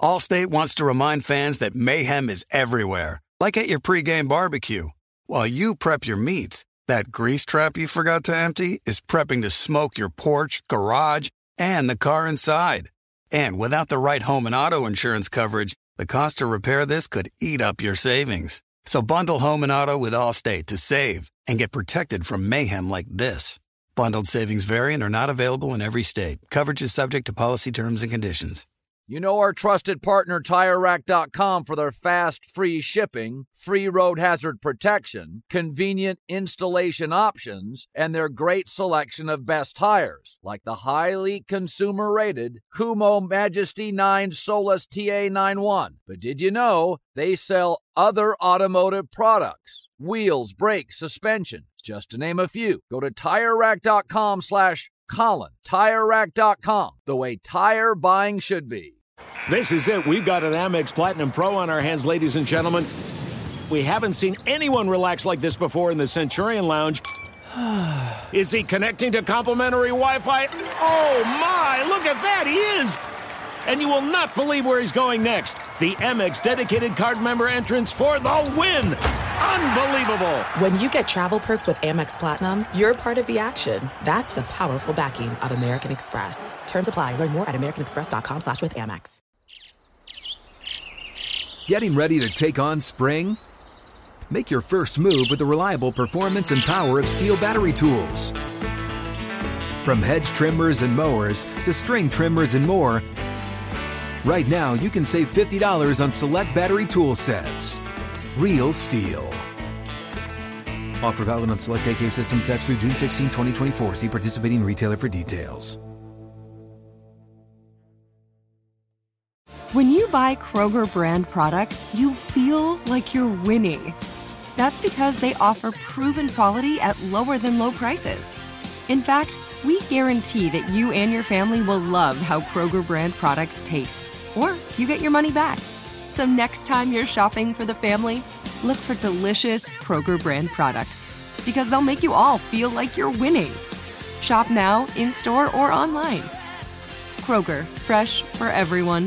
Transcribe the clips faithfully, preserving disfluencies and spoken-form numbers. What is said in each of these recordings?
Allstate wants to remind fans that mayhem is everywhere, like at your pregame barbecue. While you prep your meats, that grease trap you forgot to empty is prepping to smoke your porch, garage, and the car inside. And without the right home and auto insurance coverage, the cost to repair this could eat up your savings. So bundle home and auto with Allstate to save and get protected from mayhem like this. Bundled savings vary and are not available in every state. Coverage is subject to policy terms and conditions. You know our trusted partner Tire Rack dot com for their fast, free shipping, free road hazard protection, convenient installation options, and their great selection of best tires, like the highly consumer-rated Kumo Majesty nine Solus T A ninety-one. But did you know they sell other automotive products? Wheels, brakes, suspension, just to name a few. Go to Tire Rack dot com slash Colin. Tire Rack dot com, the way tire buying should be. This is it. We've got an Amex Platinum Pro on our hands, ladies and gentlemen. We haven't seen anyone relax like this before in the Centurion Lounge. Is he connecting to complimentary Wi-Fi? Oh, my. Look at that. He is. And you will not believe where he's going next. The Amex dedicated card member entrance for the win. Unbelievable. When you get travel perks with Amex Platinum, you're part of the action. That's the powerful backing of American Express. Terms apply. Learn more at americanexpress.com slash with Amex. Getting ready to take on spring? Make your first move with the reliable performance and power of Steel battery tools. From hedge trimmers and mowers to string trimmers and more, right now you can save fifty dollars on select battery tool sets. Real Steel. Offer valid on select A K system sets through June sixteenth, twenty twenty-four. See participating retailer for details. When you buy Kroger brand products, you feel like you're winning. That's because they offer proven quality at lower than low prices. In fact, we guarantee that you and your family will love how Kroger brand products taste, or you get your money back. So next time you're shopping for the family, look for delicious Kroger brand products, because they'll make you all feel like you're winning. Shop now, in-store, or online. Kroger, fresh for everyone.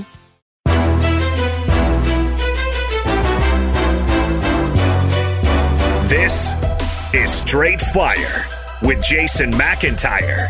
This is Straight Fire with Jason McIntyre.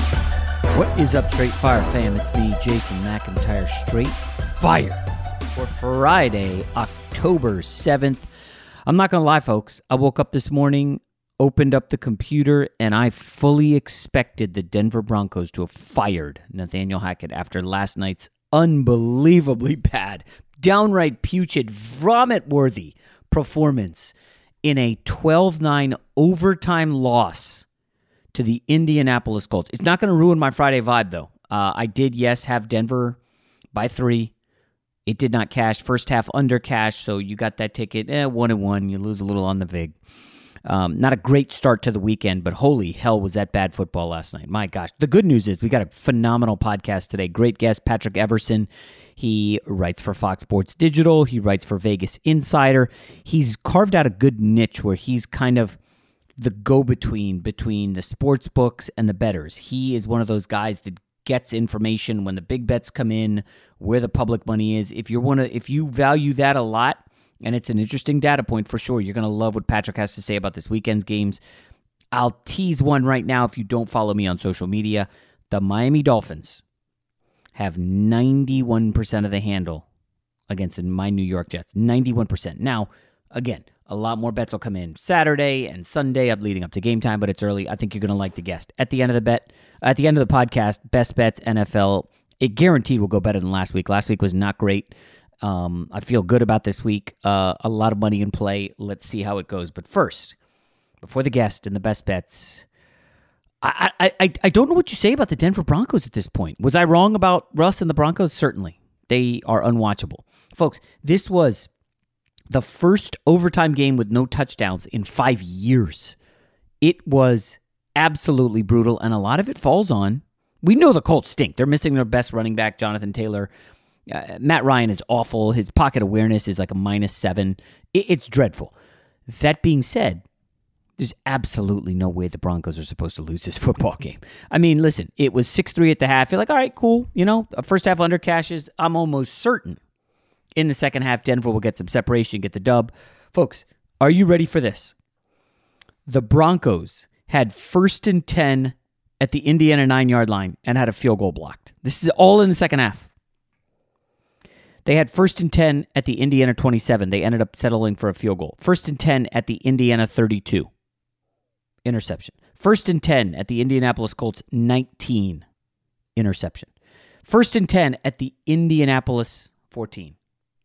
What is up, Straight Fire fam? It's me, Jason McIntyre, Straight Fire for Friday, October seventh. I'm not going to lie, folks. I woke up this morning, opened up the computer, and I fully expected the Denver Broncos to have fired Nathaniel Hackett after last night's unbelievably bad, downright putrid, vomit-worthy performance in a twelve nine overtime loss to the Indianapolis Colts. It's not going to ruin my Friday vibe, though. Uh, I did, yes, have Denver by three. It did not cash. First half under cash, so you got that ticket. Eh, one and one. You lose a little on the vig. Um, not a great start to the weekend, but holy hell was that bad football last night. My gosh. The good news is we got a phenomenal podcast today. Great guest, Patrick Everson. He writes for Fox Sports Digital. He writes for Vegas Insider. He's carved out a good niche where he's kind of the go-between between the sports books and the bettors. He is one of those guys that gets information when the big bets come in, where the public money is. If you want to, if you value that a lot, and it's an interesting data point for sure, you're going to love what Patrick has to say about this weekend's games. I'll tease one right now if you don't follow me on social media. The Miami Dolphins have ninety-one percent of the handle against my New York Jets. ninety-one percent. Now, again, a lot more bets will come in Saturday and Sunday up leading up to game time, but it's early. I think you're going to like the guest. At the end of the bet, at the end of the podcast, Best Bets N F L, it guaranteed will go better than last week. Last week was not great. Um, I feel good about this week. Uh, a lot of money in play. Let's see how it goes. But first, before the guest and the best bets, I, I, I, I don't know what you say about the Denver Broncos at this point. Was I wrong about Russ and the Broncos? Certainly. They are unwatchable. Folks, this was the first overtime game with no touchdowns in five years. It was absolutely brutal, and a lot of it falls on. We know the Colts stink. They're missing their best running back, Jonathan Taylor. Uh, Matt Ryan is awful. His pocket awareness is like a minus seven. It, it's dreadful. That being said, there's absolutely no way the Broncos are supposed to lose this football game. I mean, listen, it was six three at the half. You're like, all right, cool. You know, first half under cashes. I'm almost certain in the second half. Denver will get some separation, get the dub. Folks, are you ready for this? The Broncos had first and ten at the Indiana nine-yard line and had a field goal blocked. This is all in the second half. They had first and ten at the Indiana twenty-seven. They ended up settling for a field goal. First and ten at the Indiana thirty-two. Interception. First and ten at the Indianapolis Colts nineteen. Interception. First and ten at the Indianapolis fourteen.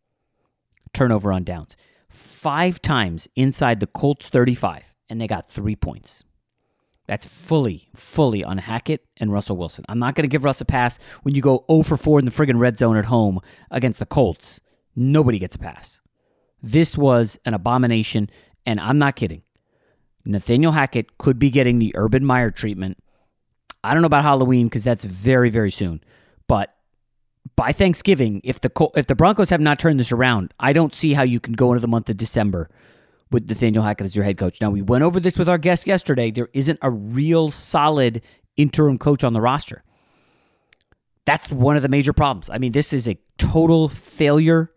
Turnover on downs. Five times inside the Colts thirty-five, and they got three points. That's fully, fully on Hackett and Russell Wilson. I'm not going to give Russ a pass when you go zero for four in the friggin' red zone at home against the Colts. Nobody gets a pass. This was an abomination, and I'm not kidding. Nathaniel Hackett could be getting the Urban Meyer treatment. I don't know about Halloween because that's very, very soon. But by Thanksgiving, if the Col- if the Broncos have not turned this around, I don't see how you can go into the month of December with Nathaniel Hackett as your head coach. Now, we went over this with our guest yesterday. There isn't a real solid interim coach on the roster. That's one of the major problems. I mean, this is a total failure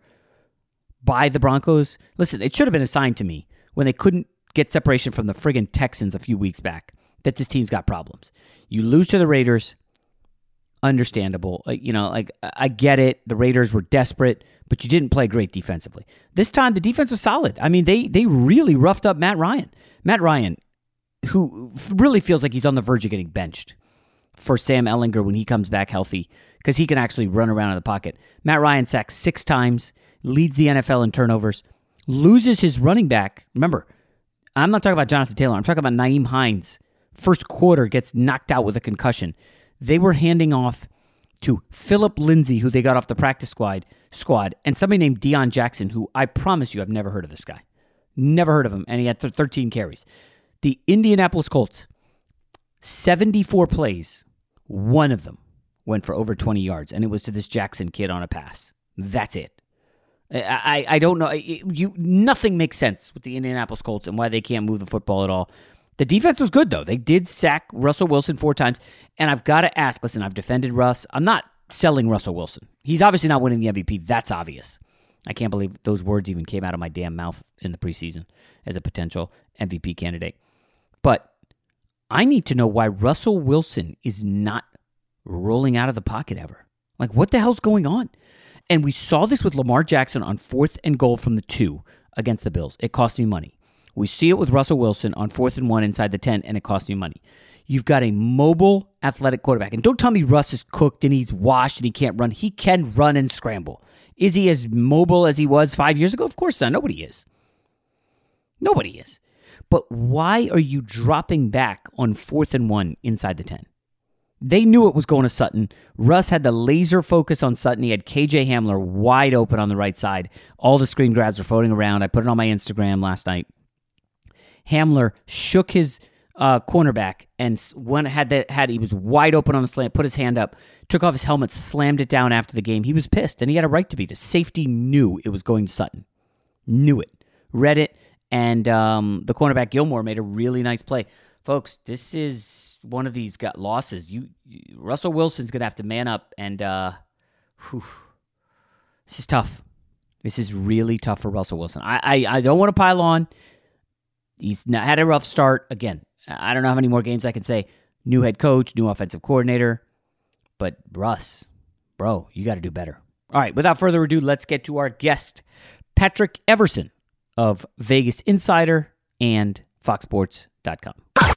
by the Broncos. Listen, it should have been a sign to me when they couldn't get separation from the friggin' Texans a few weeks back that this team's got problems. You lose to the Raiders, understandable. Like, you know, like I get it. The Raiders were desperate, but you didn't play great defensively. This time, the defense was solid. I mean, they they really roughed up Matt Ryan. Matt Ryan, who really feels like he's on the verge of getting benched for Sam Ehlinger when he comes back healthy, because he can actually run around in the pocket. Matt Ryan sacks six times, leads the N F L in turnovers, loses his running back. Remember, I'm not talking about Jonathan Taylor. I'm talking about Nyheim Hines. First quarter gets knocked out with a concussion. They were handing off to Philip Lindsay, who they got off the practice squad, squad, and somebody named Deion Jackson, who I promise you I've never heard of this guy. Never heard of him, and he had th- thirteen carries. The Indianapolis Colts, seventy-four plays, one of them went for over twenty yards, and it was to this Jackson kid on a pass. That's it. I, I, I don't know. It, you Nothing makes sense with the Indianapolis Colts and why they can't move the football at all. The defense was good, though. They did sack Russell Wilson four times. And I've got to ask, listen, I've defended Russ. I'm not selling Russell Wilson. He's obviously not winning the M V P. That's obvious. I can't believe those words even came out of my damn mouth in the preseason as a potential M V P candidate. But I need to know why Russell Wilson is not rolling out of the pocket ever. Like, what the hell's going on? And we saw this with Lamar Jackson on fourth and goal from the two against the Bills. It cost me money. We see it with Russell Wilson on fourth and one inside the ten, and it cost me money. You've got a mobile, athletic quarterback. And don't tell me Russ is cooked and he's washed and he can't run. He can run and scramble. Is he as mobile as he was five years ago? Of course not. Nobody is. Nobody is. But why are you dropping back on fourth and one inside the ten? They knew it was going to Sutton. Russ had the laser focus on Sutton. He had K J Hamler wide open on the right side. All the screen grabs are floating around. I put it on my Instagram last night. Hamler shook his uh, cornerback and when had that had he was wide open on the slant, put his hand up, took off his helmet, slammed it down after the game. He was pissed, and he had a right to be. The safety knew it was going to Sutton. Knew it. Read it, and um, the cornerback Gilmore made a really nice play. Folks, this is one of these got losses. You, you Russell Wilson's going to have to man up, and uh, whew, this is tough. This is really tough for Russell Wilson. I, I, I don't want to pile on. He's not, had a rough start. Again, I don't know how many more games I can say. New head coach, new offensive coordinator. But Russ, bro, you got to do better. All right, without further ado, let's get to our guest, Patrick Everson of Vegas Insider and Fox Sports dot com.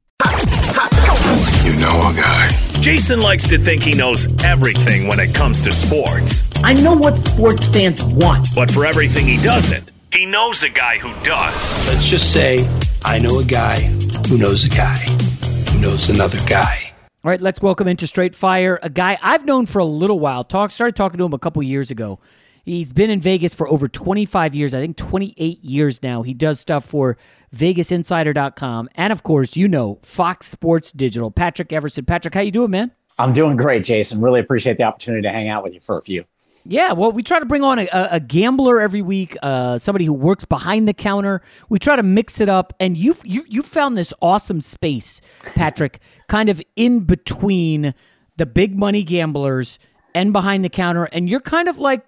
You know a guy. Jason likes to think he knows everything when it comes to sports. I know what sports fans want. But for everything he doesn't, he knows a guy who does. Let's just say I know a guy who knows a guy who knows another guy. All right, let's welcome into Straight Fire a guy I've known for a little while. Talk, started talking to him a couple years ago. He's been in Vegas for over twenty-five years, I think twenty-eight years now. He does stuff for Vegas Insider dot com and, of course, you know, Fox Sports Digital. Patrick Everson. Patrick, how you doing, man? I'm doing great, Jason. Really appreciate the opportunity to hang out with you for a few. Yeah, well, we try to bring on a, a gambler every week, uh, somebody who works behind the counter. We try to mix it up, and you've, you you found this awesome space, Patrick, kind of in between the big money gamblers and behind the counter, and you're kind of like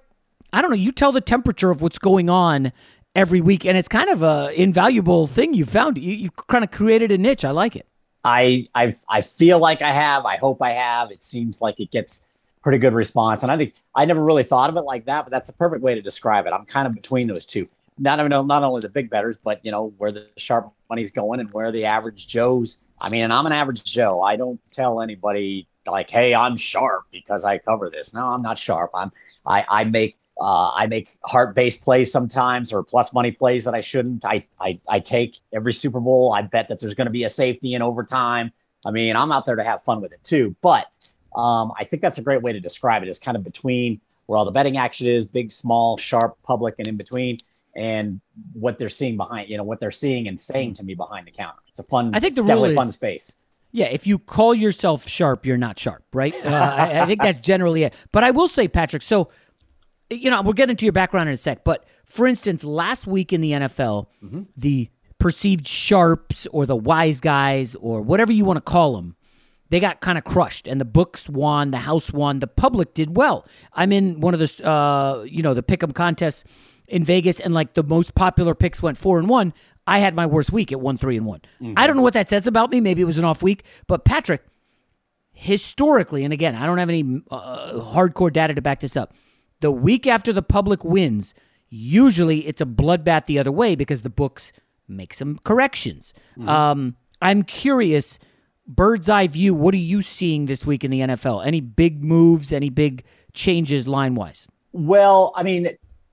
I don't know, you tell the temperature of what's going on every week, and it's kind of a invaluable thing you found. You you kind of created a niche. I like it. I I I feel like I have. I hope I have. It seems like it gets pretty good response, and I think I never really thought of it like that, but that's a perfect way to describe it. I'm kind of between those two. Not even not only the big bettors, but you know where the sharp money's going and where the average Joes. I mean, and I'm an average Joe. I don't tell anybody like, "Hey, I'm sharp because I cover this." No, I'm not sharp. I'm I I make uh, I make heart-based plays sometimes or plus money plays that I shouldn't. I I I take every Super Bowl. I bet that there's going to be a safety in overtime. I mean, I'm out there to have fun with it too. But um, I think that's a great way to describe it. Is kind of between where all the betting action is, big, small, sharp, public, and in between. And what they're seeing behind, you know, what they're seeing and saying to me behind the counter. It's a fun, I think the definitely rule is, fun space. Yeah, if you call yourself sharp, you're not sharp, right? Uh, I, I think that's generally it. But I will say, Patrick, so, you know, we'll get into your background in a sec. But for instance, last week in the N F L, mm-hmm. the perceived sharps or the wise guys or whatever you want to call them, they got kind of crushed. And the books won, the house won, the public did well. I'm in one of the, uh, you know, the pick'em contests in Vegas, and like the most popular picks went four and one. I had my worst week at one, three and one. Mm-hmm. I don't know what that says about me. Maybe it was an off week, but Patrick, historically, and again, I don't have any uh, hardcore data to back this up. The week after the public wins, usually it's a bloodbath the other way because the books make some corrections. Mm-hmm. Um, I'm curious, bird's eye view, what are you seeing this week in the N F L? Any big moves, any big changes line wise? Well, I mean,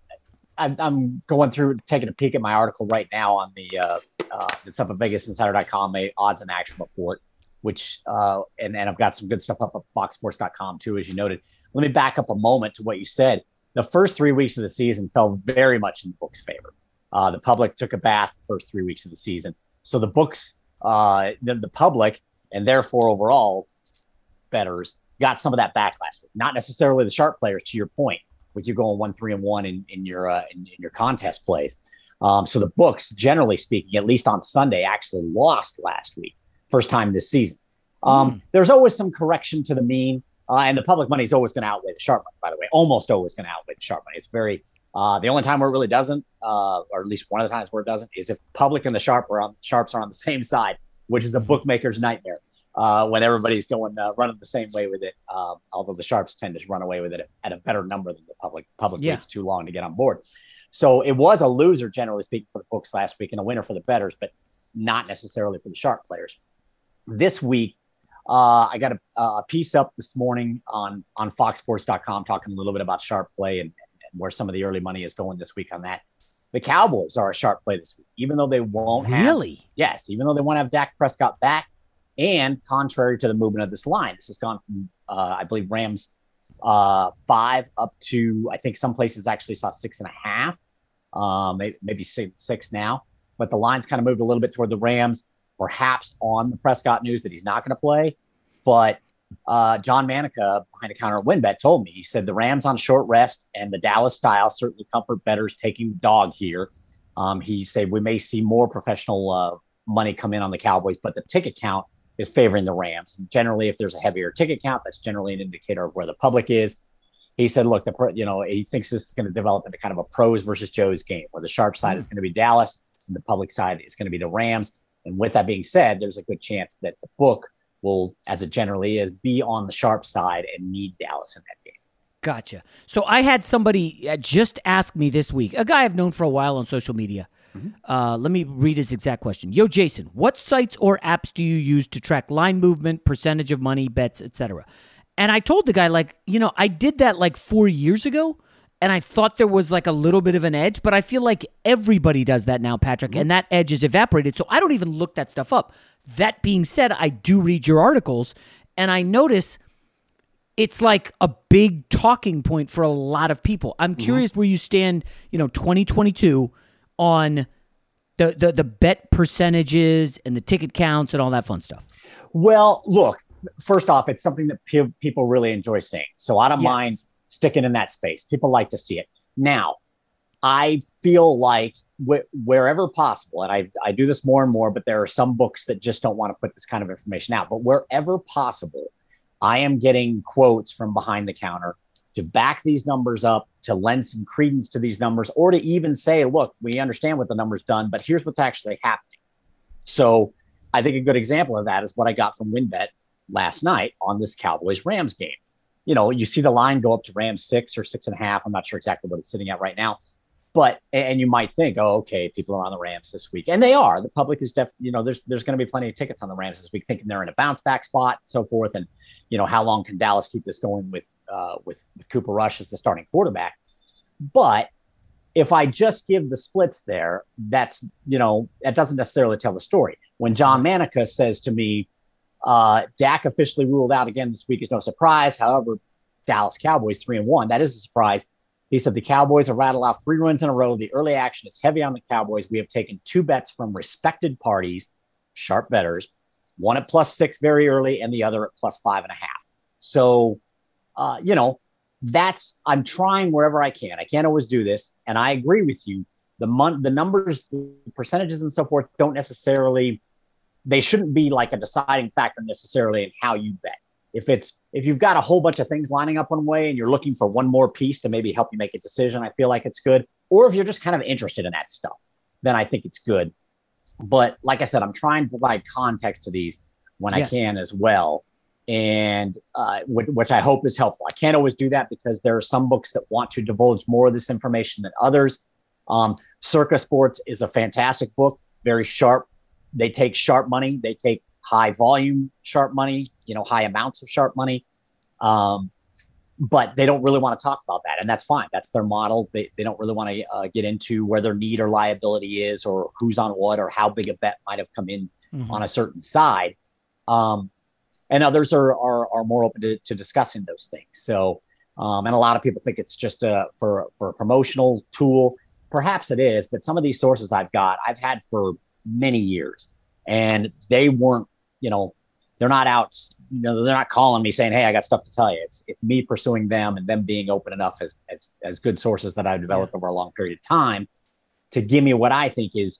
I'm going through, taking a peek at my article right now on the, uh, uh, it's up at Vegas Insider dot com, a odds and action report, which, uh, and, and I've got some good stuff up at Fox Sports dot com too, as you noted. Let me back up a moment to what you said. The first three weeks of the season fell very much in the books' favor. Uh, the public took a bath the first three weeks of the season. So the books, uh, the, the public, and therefore overall bettors got some of that back last week. Not necessarily the sharp players, to your point, with you going one, three, and one in, in your uh, in, in your contest plays. Um, so the books, generally speaking, at least on Sunday, actually lost last week. First time this season. Um, mm. There's always some correction to the mean. Uh, and the public money is always going to outweigh the sharp money, by the way. Almost always going to outweigh the sharp money. It's very uh, – the only time where it really doesn't, uh, or at least one of the times where it doesn't, is if public and the sharp are on, sharps are on the same side, which is a bookmaker's nightmare uh, when everybody's going uh, running the same way with it, um, although the sharps tend to run away with it at a better number than the public. The public yeah. waits too long to get on board. So it was a loser, generally speaking, for the books last week and a winner for the bettors, but not necessarily for the sharp players. This week, Uh, I got a, a piece up this morning on, on Fox Sports dot com talking a little bit about sharp play and, and where some of the early money is going this week on that. The Cowboys are a sharp play this week, even though they won't have. Really? Yes, even though they won't have Dak Prescott back. And contrary to the movement of this line, this has gone from, uh, I believe, Rams uh, five up to, I think some places actually saw six and a half, um, maybe, maybe six, six now. But the line's kind of moved a little bit toward the Rams. Perhaps on the Prescott news that he's not going to play. But uh, John Manica, behind a counter at WinBet, told me, he said the Rams on short rest and the Dallas style certainly comfort bettors taking the dog here. Um, he said we may see more professional uh, money come in on the Cowboys, but the ticket count is favoring the Rams. Generally, if there's a heavier ticket count, that's generally an indicator of where the public is. He said, look, the you know he thinks this is going to develop into kind of a pros versus Joes game, where the sharp side mm. is going to be Dallas and the public side is going to be the Rams. And with that being said, there's a good chance that the book will, as it generally is, be on the sharp side and need Dallas in that game. Gotcha. So I had somebody just ask me this week, a guy I've known for a while on social media. Mm-hmm. Uh, let me read his exact question. Yo, Jason, what sites or apps do you use to track line movement, percentage of money, bets, et cetera? And I told the guy, like, you know, I did that like four years ago. And I thought there was like a little bit of an edge, but I feel like everybody does that now, Patrick, mm-hmm. and that edge is evaporated. So I don't even look that stuff up. That being said, I do read your articles, and I notice it's like a big talking point for a lot of people. I'm curious mm-hmm. where you stand, you know, twenty twenty-two on the, the, the bet percentages and the ticket counts and all that fun stuff. Well, look, first off, it's something that pe- people really enjoy seeing. So I don't yes. mind sticking in that space. People like to see it. Now, I feel like wh- wherever possible, and I, I do this more and more, but there are some books that just don't want to put this kind of information out. But wherever possible, I am getting quotes from behind the counter to back these numbers up to lend some credence to these numbers, or to even say, look, we understand what the number's done, but here's what's actually happening. So I think a good example of that is what I got from WynnBET last night on this Cowboys-Rams game. You know, you see the line go up to Rams six or six and a half. I'm not sure exactly what it's sitting at right now. But, and you might think, oh, okay, people are on the Rams this week. And they are. The public is definitely, you know, there's there's going to be plenty of tickets on the Rams this week, thinking they're in a bounce back spot and so forth. And, you know, how long can Dallas keep this going with uh, with, with Cooper Rush as the starting quarterback? But if I just give the splits there, that's, you know, that doesn't necessarily tell the story. When John Manica says to me, uh, Dak officially ruled out again this week is no surprise. However, Dallas Cowboys three and one, that is a surprise. He said the Cowboys have rattled off three runs in a row. The early action is heavy on the Cowboys. We have taken two bets from respected parties, sharp bettors, one at plus six very early and the other at plus five and a half. So, uh, you know, that's, I'm trying wherever I can. I can't always do this. And I agree with you. The mon- the numbers, the percentages and so forth don't necessarily, they shouldn't be like a deciding factor necessarily in how you bet. If it's, if you've got a whole bunch of things lining up one way and you're looking for one more piece to maybe help you make a decision, I feel like it's good. Or if you're just kind of interested in that stuff, then I think it's good. But like I said, I'm trying to provide context to these when yes. I can as well. And uh, which, which I hope is helpful. I can't always do that because there are some books that want to divulge more of this information than others. Um, Circa Sports is a fantastic book, very sharp. They take sharp money. They take high volume sharp money, you know, high amounts of sharp money. Um, but they don't really want to talk about that. And that's fine. That's their model. They, they don't really want to uh, get into where their need or liability is or who's on what or how big a bet might have come in mm-hmm. on a certain side. Um, and others are, are, are more open to, to discussing those things. So, um, and a lot of people think it's just a, for, for a promotional tool. Perhaps it is, but some of these sources I've got, I've had for many years, and they weren't, you know, they're not out, you know, they're not calling me saying, hey, I got stuff to tell you. It's it's me pursuing them and them being open enough as as, as good sources that I've developed yeah. over a long period of time to give me what I think is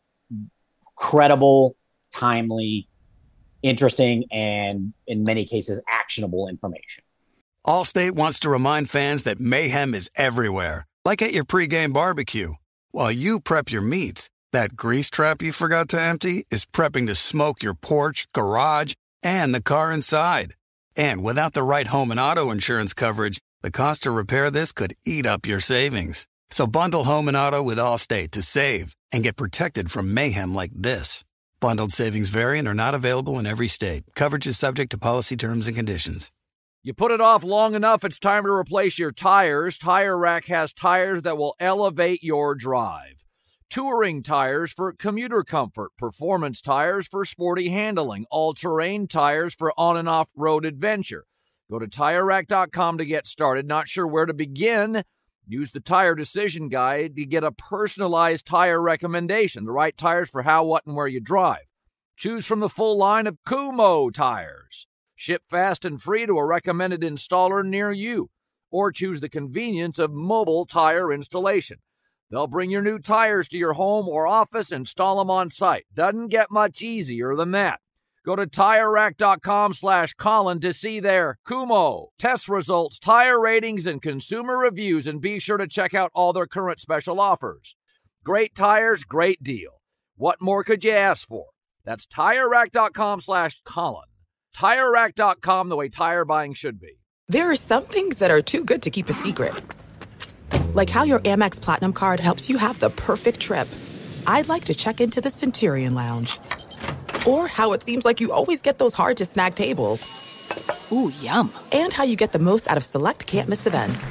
credible, timely, interesting, and in many cases, actionable information. Allstate wants to remind fans that mayhem is everywhere, like at your pregame barbecue. While you prep your meats, that grease trap you forgot to empty is prepping to smoke your porch, garage, and the car inside. And without the right home and auto insurance coverage, the cost to repair this could eat up your savings. So bundle home and auto with Allstate to save and get protected from mayhem like this. Bundled savings vary and are not available in every state. Coverage is subject to policy terms and conditions. You put it off long enough, it's time to replace your tires. Tire Rack has tires that will elevate your drive. Touring tires for commuter comfort, performance tires for sporty handling, all-terrain tires for on- and off-road adventure. Go to Tire Rack dot com to get started. Not sure where to begin? Use the Tire Decision Guide to get a personalized tire recommendation, the right tires for how, what, and where you drive. Choose from the full line of Kumho tires. Ship fast and free to a recommended installer near you. Or choose the convenience of mobile tire installation. They'll bring your new tires to your home or office and install them on site. Doesn't get much easier than that. Go to Tire Rack dot com slash Colin to see their Kumho test results, tire ratings, and consumer reviews, and be sure to check out all their current special offers. Great tires, great deal. What more could you ask for? That's Tire Rack dot com slash Colin. Tire Rack dot com, the way tire buying should be. There are some things that are too good to keep a secret. Like how your Amex Platinum card helps you have the perfect trip. I'd like to check into the Centurion Lounge. Or how it seems like you always get those hard-to-snag tables. Ooh, yum. And how you get the most out of select can't-miss events.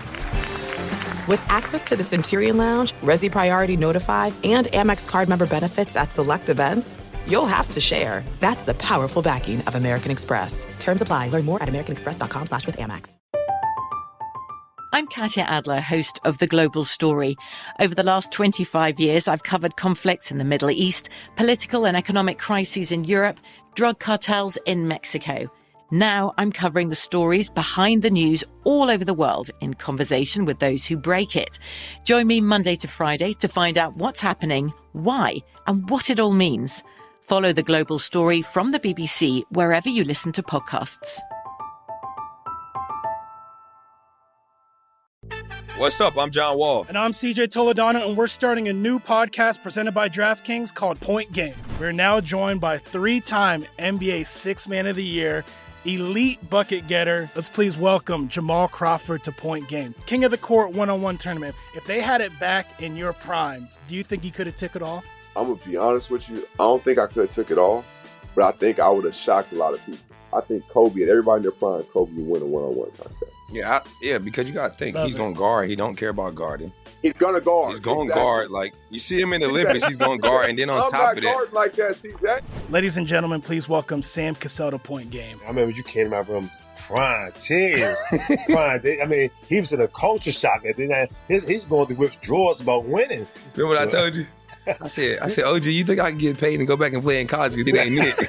With access to the Centurion Lounge, Resi Priority Notified, and Amex card member benefits at select events, you'll have to share. That's the powerful backing of American Express. Terms apply. Learn more at americanexpress.com slash with Amex. I'm Katya Adler, host of The Global Story. Over the last twenty-five years, I've covered conflicts in the Middle East, political and economic crises in Europe, drug cartels in Mexico. Now I'm covering the stories behind the news all over the world in conversation with those who break it. Join me Monday to Friday to find out what's happening, why, and what it all means. Follow The Global Story from the B B C wherever you listen to podcasts. What's up? I'm John Wall. And I'm C J Toledano, and we're starting a new podcast presented by DraftKings called Point Game. We're now joined by three-time N B A Sixth Man of the Year, elite bucket getter. Let's please welcome Jamal Crawford to Point Game. King of the Court one-on-one tournament. If they had it back in your prime, do you think he could have took it all? I'm going to be honest with you. I don't think I could have took it all, but I think I would have shocked a lot of people. I think Kobe and everybody in their prime, Kobe would win a one-on-one contest. Yeah, I, yeah, because you got to think, Love he's going to guard. He don't care about guarding. He's going to guard. He's going to exactly. guard. Like, you see him in the Olympics, he's going to guard. And then on I'm top of that. I'm not guarding like that, C J. Ladies and gentlemen, please welcome Sam Cassell to Point Game. I remember you came out from prime tears. prime, I mean, he was in a culture shock. And then his, he's going through withdrawals about winning. Remember what I told you? I said, I said, O G, you think I can get paid and go back and play in college? You think I ain't it?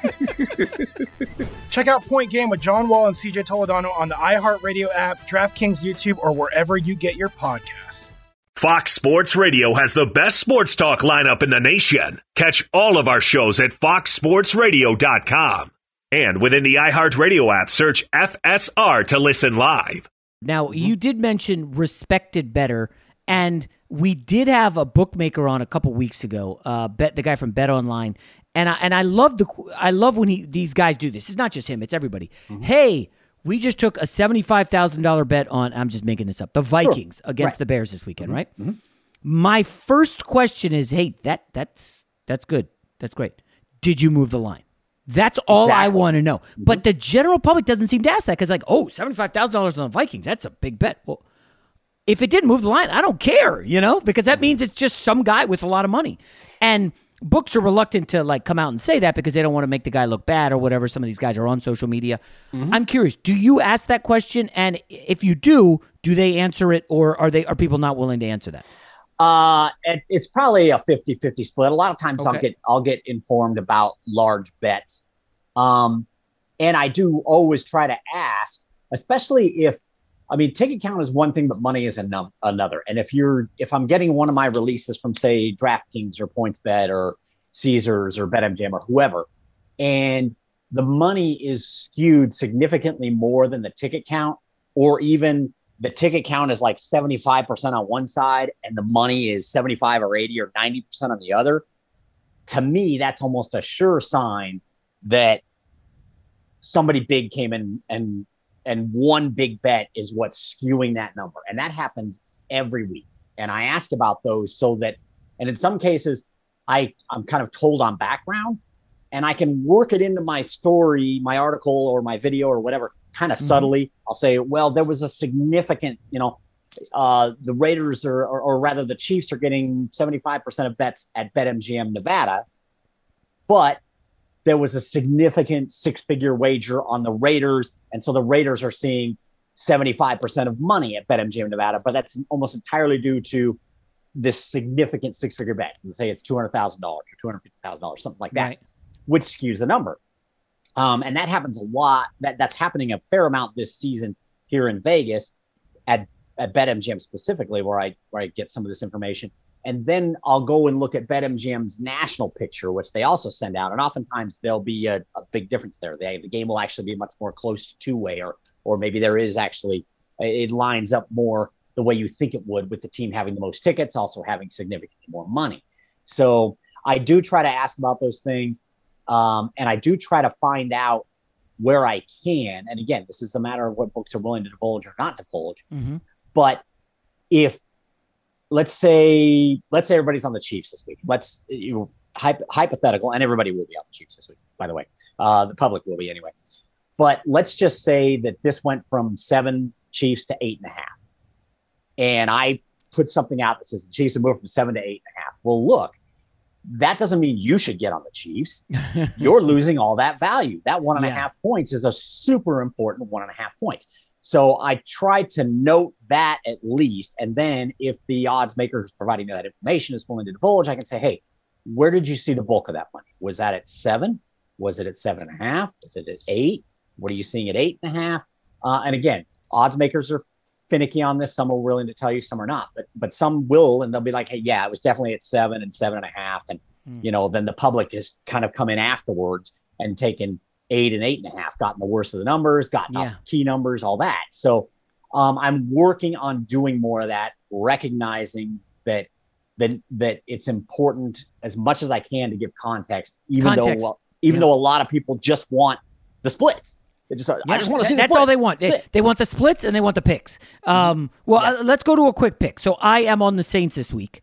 Check out Point Game with John Wall and C J Toledano on the iHeartRadio app, DraftKings YouTube, or wherever you get your podcasts. Fox Sports Radio has the best sports talk lineup in the nation. Catch all of our shows at fox sports radio dot com. And within the iHeartRadio app, search F S R to listen live. Now, you did mention respected better, and we did have a bookmaker on a couple weeks ago, uh, bet the guy from Bet Online, and I and I love the I love when he these guys do this. It's not just him; it's everybody. Mm-hmm. Hey, we just took a seventy-five thousand dollars bet on. I'm just making this up. The Vikings sure. against right. the Bears this weekend, mm-hmm. right? Mm-hmm. My first question is, hey, that that's that's good. That's great. Did you move the line? That's all exactly. I want to know. Mm-hmm. But the general public doesn't seem to ask that because, like, oh, seventy-five thousand dollars on the Vikings. That's a big bet. Well, if it didn't move the line, I don't care, you know, because that means it's just some guy with a lot of money. And books are reluctant to like come out and say that because they don't want to make the guy look bad or whatever. Some of these guys are on social media. Mm-hmm. I'm curious, do you ask that question? And if you do, do they answer it, or are they are people not willing to answer that? Uh, it, it's probably a fifty-fifty split. A lot of times Okay. I'll get I'll get informed about large bets. Um, and I do always try to ask, especially if I mean, ticket count is one thing, but money is an- another. And if you're, if I'm getting one of my releases from, say, DraftKings or PointsBet or Caesars or BetMGM or whoever, and the money is skewed significantly more than the ticket count, or even the ticket count is like seventy-five percent on one side and the money is seventy-five or eighty or ninety percent on the other, to me, that's almost a sure sign that somebody big came in and And one big bet is what's skewing that number. And that happens every week. And I ask about those so that, and in some cases, I, I'm kind of told on background and I can work it into my story, my article or my video or whatever, kind of mm-hmm. subtly. I'll say, well, there was a significant, you know, uh, the Raiders are, or, or rather the Chiefs are getting seventy-five percent of bets at BetMGM Nevada, but there was a significant six-figure wager on the Raiders, and so the Raiders are seeing seventy-five percent of money at BetMGM Nevada, but that's almost entirely due to this significant six-figure bet. Let's say it's two hundred thousand dollars or two hundred fifty thousand dollars, something like that, right. which skews the number. Um, and that happens a lot. That That's happening a fair amount this season here in Vegas at, at BetMGM specifically, where I where I get some of this information. And then I'll go and look at BetMGM's national picture, which they also send out. And oftentimes there'll be a, a big difference there. They, the game will actually be much more close to two-way, or or maybe there is actually, it lines up more the way you think it would, with the team having the most tickets, also having significantly more money. So I do try to ask about those things. Um, and I do try to find out where I can. And again, this is a matter of what books are willing to divulge or not divulge. Mm-hmm. But if, Let's say, let's say everybody's on the Chiefs this week. Let's you know, hypo- hypothetical, and everybody will be on the Chiefs this week, by the way. Uh, the public will be anyway. But let's just say that this went from seven Chiefs to eight and a half. And I put something out that says the Chiefs have moved from seven to eight and a half. Well, look, that doesn't mean you should get on the Chiefs. You're losing all that value. That one and yeah. a half points is a super important one and a half points. So I try to note that at least. And then if the odds maker who's providing me that information is willing to divulge, I can say, hey, where did you see the bulk of that money? Was that at seven? Was it at seven and a half? Was it at eight? What are you seeing at eight and a half? Uh, and again, odds makers are finicky on this. Some are willing to tell you, some are not. But but some will, and they'll be like, hey, yeah, it was definitely at seven and seven and a half. And, mm. you know, then the public has kind of come in afterwards and taken eight and eight and a half, gotten the worst of the numbers, gotten yeah. off key numbers, all that. So Um, I'm working on doing more of that, recognizing that that that it's important as much as I can to give context, even Context. though even Yeah. though a lot of people just want the splits. They just, I Yeah, just want to see. That's the all they splits. want. They, That's it. they want the splits and they want the picks. Um, well, Yes. uh, let's go to a quick pick. So I am on the Saints this week.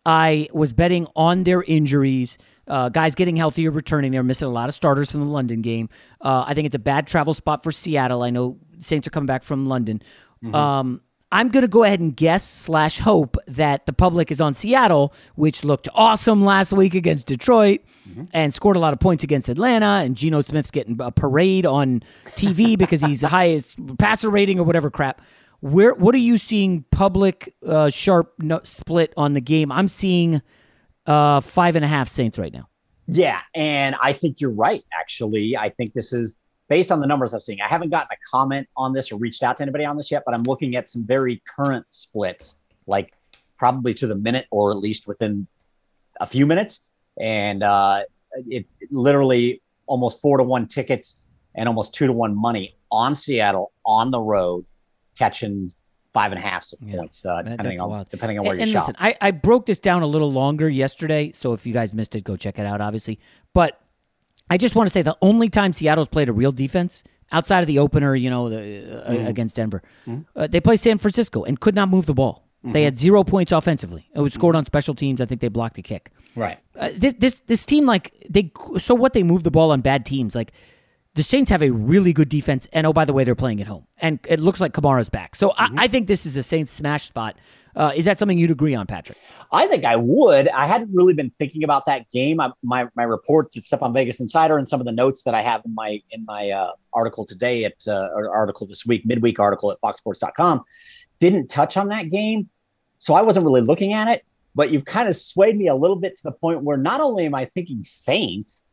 I was betting on their injuries, uh, guys getting healthier, returning. They're missing a lot of starters from the London game. Uh, I think it's a bad travel spot for Seattle. I know Saints are coming back from London. Mm-hmm. Um, I'm going to go ahead and guess slash hope that the public is on Seattle, which looked awesome last week against Detroit Mm-hmm. and scored a lot of points against Atlanta. And Geno Smith's getting a parade on T V because he's the highest passer rating or whatever crap. Where What are you seeing public uh, sharp no, split on the game? I'm seeing uh, five and a half Saints right now. Yeah, and I think you're right, actually. I think this is based on the numbers I've seen. I haven't gotten a comment on this or reached out to anybody on this yet, but I'm looking at some very current splits, like probably to the minute or at least within a few minutes. And uh, it, it literally almost four to one tickets and almost two to one money on Seattle on the road, catching five and a half Yeah, points, uh, that- depending that's on wild. depending on where and, you and shop. listen, I, I broke this down a little longer yesterday, so if you guys missed it, go check it out, obviously. But I just want to say the only time Seattle's played a real defense outside of the opener, you know, the, uh, Mhm. against Denver, Mhm. uh, they played San Francisco and could not move the ball. They Mhm. had zero points offensively. It was scored on special teams. I think they blocked a kick. Right. Uh, this this this team, like they, so what they move the ball on bad teams. Like the Saints have a really good defense, and oh by the way, they're playing at home, and it looks like Kamara's back. So Mm-hmm. I, I think this is a Saints smash spot. Uh, is that something you'd agree on, Patrick? I think I would. I hadn't really been thinking about that game. I, my my reports it's up on Vegas Insider and some of the notes that I have in my in my uh, article today at uh, or article this week, midweek article at fox sports dot com, didn't touch on that game, so I wasn't really looking at it. But you've kind of swayed me a little bit to the point where not only am I thinking Saints,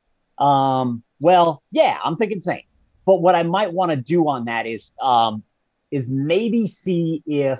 um, well, yeah, I'm thinking Saints. But what I might want to do on that is um, is maybe see if.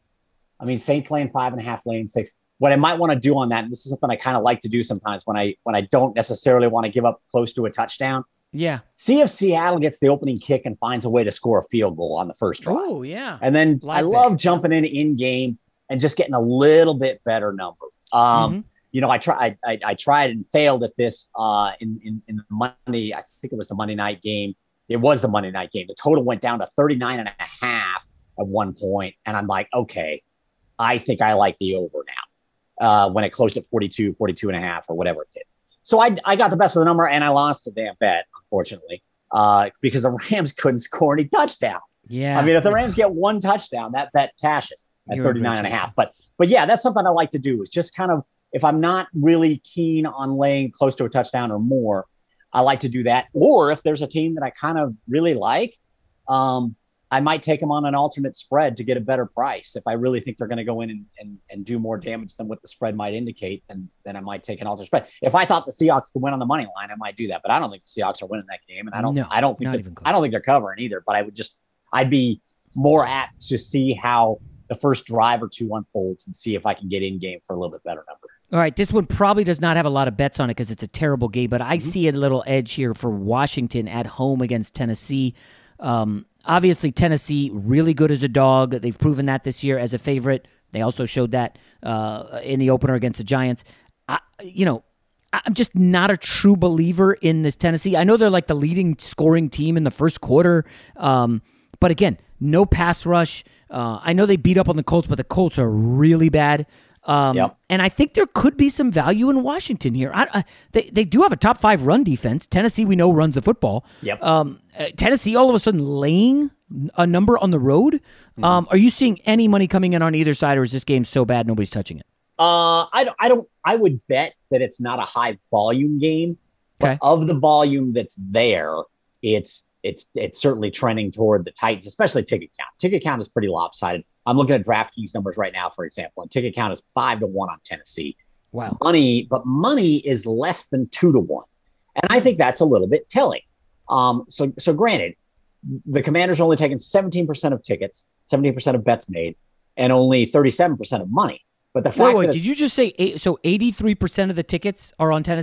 I mean, Saints laying five and a half, laying six. What I might want to do on that, and this is something I kind of like to do sometimes when I when I don't necessarily want to give up close to a touchdown. Yeah. See if Seattle gets the opening kick and finds a way to score a field goal on the first drive. Oh, yeah. And then Live I bet. love jumping in in game and just getting a little bit better number. Um, Mhm. You know, I tried I, I tried and failed at this uh, in, in in the Monday. I think it was the Monday night game. It was the Monday night game. The total went down to thirty-nine and a half at one point, and I'm like, okay. I think I like the over now uh, when it closed at forty-two, forty-two and a half or whatever it did. So I, I got the best of the number and I lost the damn bet, unfortunately, uh, because the Rams couldn't score any touchdowns. Yeah. I mean, if the Rams get one touchdown, that bet cashes at You're in thirty-nine and a good half. But, but yeah, that's something I like to do is just kind of, if I'm not really keen on laying close to a touchdown or more, I like to do that. Or if there's a team that I kind of really like, um, I might take them on an alternate spread to get a better price. If I really think they're going to go in and, and, and do more damage than what the spread might indicate, then, then I might take an alternate spread. If I thought the Seahawks could win on the money line, I might do that. But I don't think the Seahawks are winning that game. And I don't, No, I don't think, not that, even close. I don't think they're covering either, but I would just, I'd be more apt to see how the first drive or two unfolds and see if I can get in game for a little bit better number. All right, this one probably does not have a lot of bets on it because it's a terrible game, but I see a little edge here for Washington at home against Tennessee. Um, obviously, Tennessee, really good as a dog. They've proven that this year as a favorite. They also showed that uh, in the opener against the Giants. I, you know, I'm just not a true believer in this Tennessee. I know they're like the leading scoring team in the first quarter, um, but again, no pass rush. Uh, I know they beat up on the Colts, but the Colts are really bad. Um, Yep. And I think there could be some value in Washington here. I, I, they they do have a top five run defense. Tennessee, we know, runs the football. Yep. Um, uh, Tennessee, all of a sudden, laying a number on the road. Mm-hmm. Um, are you seeing any money coming in on either side, or is this game so bad nobody's touching it? Uh, I don't, I don't, I would bet that it's not a high volume game, but Okay. of the volume that's there, it's, it's, it's certainly trending toward the Titans, especially ticket count. Ticket count is pretty lopsided. I'm looking at DraftKings numbers right now, for example, and ticket count is five to one on Tennessee. Wow. Money, but money is less than two to one. And I think that's a little bit telling. Um, so, so granted, the Commanders are only taking seventeen percent of tickets, seventeen percent of bets made, and only thirty-seven percent of money. But the fact Wait, wait, that did you just say eight, so eighty-three percent of the tickets are on Tennessee?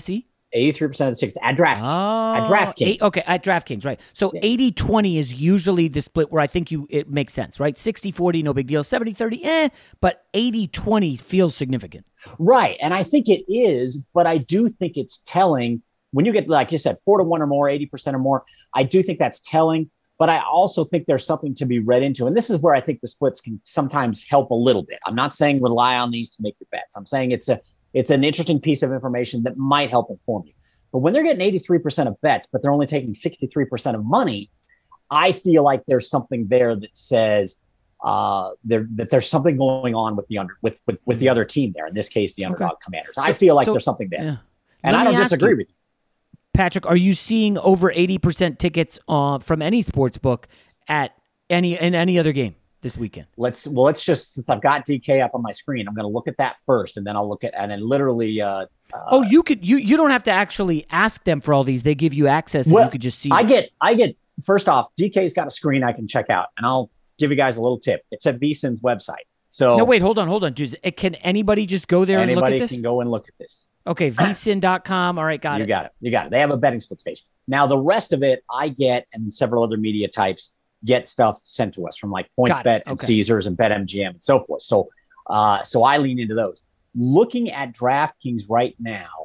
eighty-three percent of the tickets at DraftKings. Oh, at DraftKings. Eight, okay, at DraftKings, right. So eighty twenty is usually the split where I think you it makes sense, right? sixty forty, no big deal. seventy thirty, eh, but eighty twenty feels significant. Right, and I think it is, but I do think it's telling when you get, like you said, four to one or more, eighty percent or more. I do think that's telling, but I also think there's something to be read into, and this is where I think the splits can sometimes help a little bit. I'm not saying rely on these to make your bets. I'm saying it's a it's an interesting piece of information that might help inform you. But when they're getting eighty-three percent of bets, but they're only taking sixty-three percent of money, I feel like there's something there that says uh, there that there's something going on with the under with with, with the other team there. In this case, the underdog okay. Commanders. So, I feel like so, there's something there, yeah. and Let I don't disagree you, with you, Patrick. Are you seeing over eighty percent tickets uh, from any sports book at any in any other game this weekend? Let's well, let's just since I've got D K up on my screen, I'm going to look at that first, and then I'll look at and then literally. Uh, uh, oh, you could you you don't have to actually ask them for all these; they give you access, and well, you could just see. I get I get first off, D K's got a screen I can check out, and I'll give you guys a little tip. It's at V S I N's website. So no, wait, hold on, hold on, dude. Can anybody just go there and look at this? Anybody can go and look at this. Okay, V S I N dot com. All right, got you it. You got it. You got it. They have a betting splits page. Now the rest of it, I get, and several other media types get stuff sent to us from like PointsBet and okay. Caesars and BetMGM and so forth. So, uh, so I lean into those. Looking at DraftKings right now,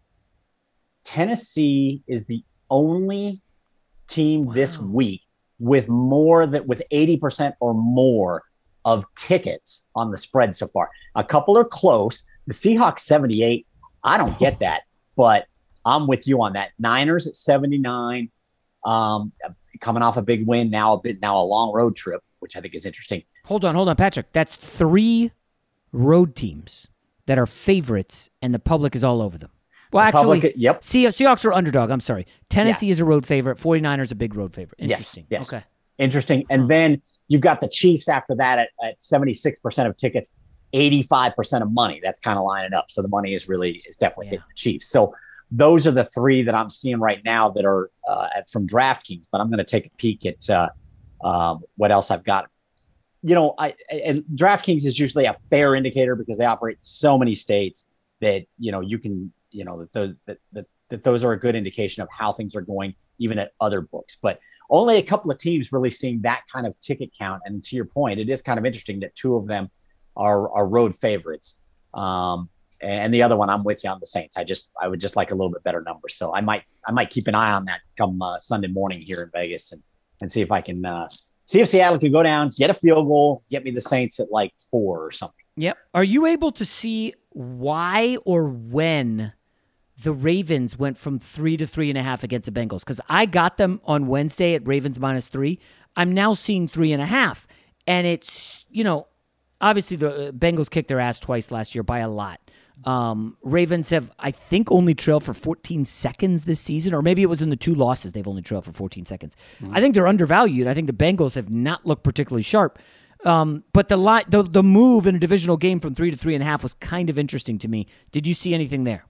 Tennessee is the only team wow. this week with more than with eighty percent or more of tickets on the spread so far. A couple are close. The Seahawks seventy-eight. I don't get that, but I'm with you on that. Niners at seventy-nine. Um, coming off a big win, now a bit now a long road trip, which I think is interesting. Hold on, hold on, Patrick. That's three road teams that are favorites, and the public is all over them. Well, the actually, public, yep. Se- Seahawks are underdog. I'm sorry. Tennessee yeah. is a road favorite. forty-niners a big road favorite. Interesting. Yes, yes. Okay. Interesting. And huh. then you've got the Chiefs after that at, at seventy-six percent of tickets, eighty-five percent of money. That's kind of lining up. So the money is really is definitely yeah. hitting the Chiefs. So those are the three that I'm seeing right now that are uh, at, from DraftKings. But I'm going to take a peek at uh, um, what else I've got. You know, I, and DraftKings is usually a fair indicator because they operate in so many states that, you know, you can, you know, that those, that, that, that those are a good indication of how things are going, even at other books. But only a couple of teams really seeing that kind of ticket count. And to your point, it is kind of interesting that two of them are, are road favorites. Um, and the other one, I'm with you on the Saints. I just, I would just like a little bit better numbers. So I might, I might keep an eye on that come uh, Sunday morning here in Vegas and, and see if I can uh, see if Seattle can go down, get a field goal, get me the Saints at like four or something. Yep. Are you able to see why or when the Ravens went from three to three and a half against the Bengals? Because I got them on Wednesday at Ravens minus three. I'm now seeing three and a half. And it's, you know, obviously the Bengals kicked their ass twice last year by a lot. Um, Ravens have, I think, only trailed for fourteen seconds this season, or maybe it was in the two losses they've only trailed for fourteen seconds. Mm-hmm. I think they're undervalued. I think the Bengals have not looked particularly sharp. Um, but the, li- the the move in a divisional game from three to three and a half was kind of interesting to me. Did you see anything there?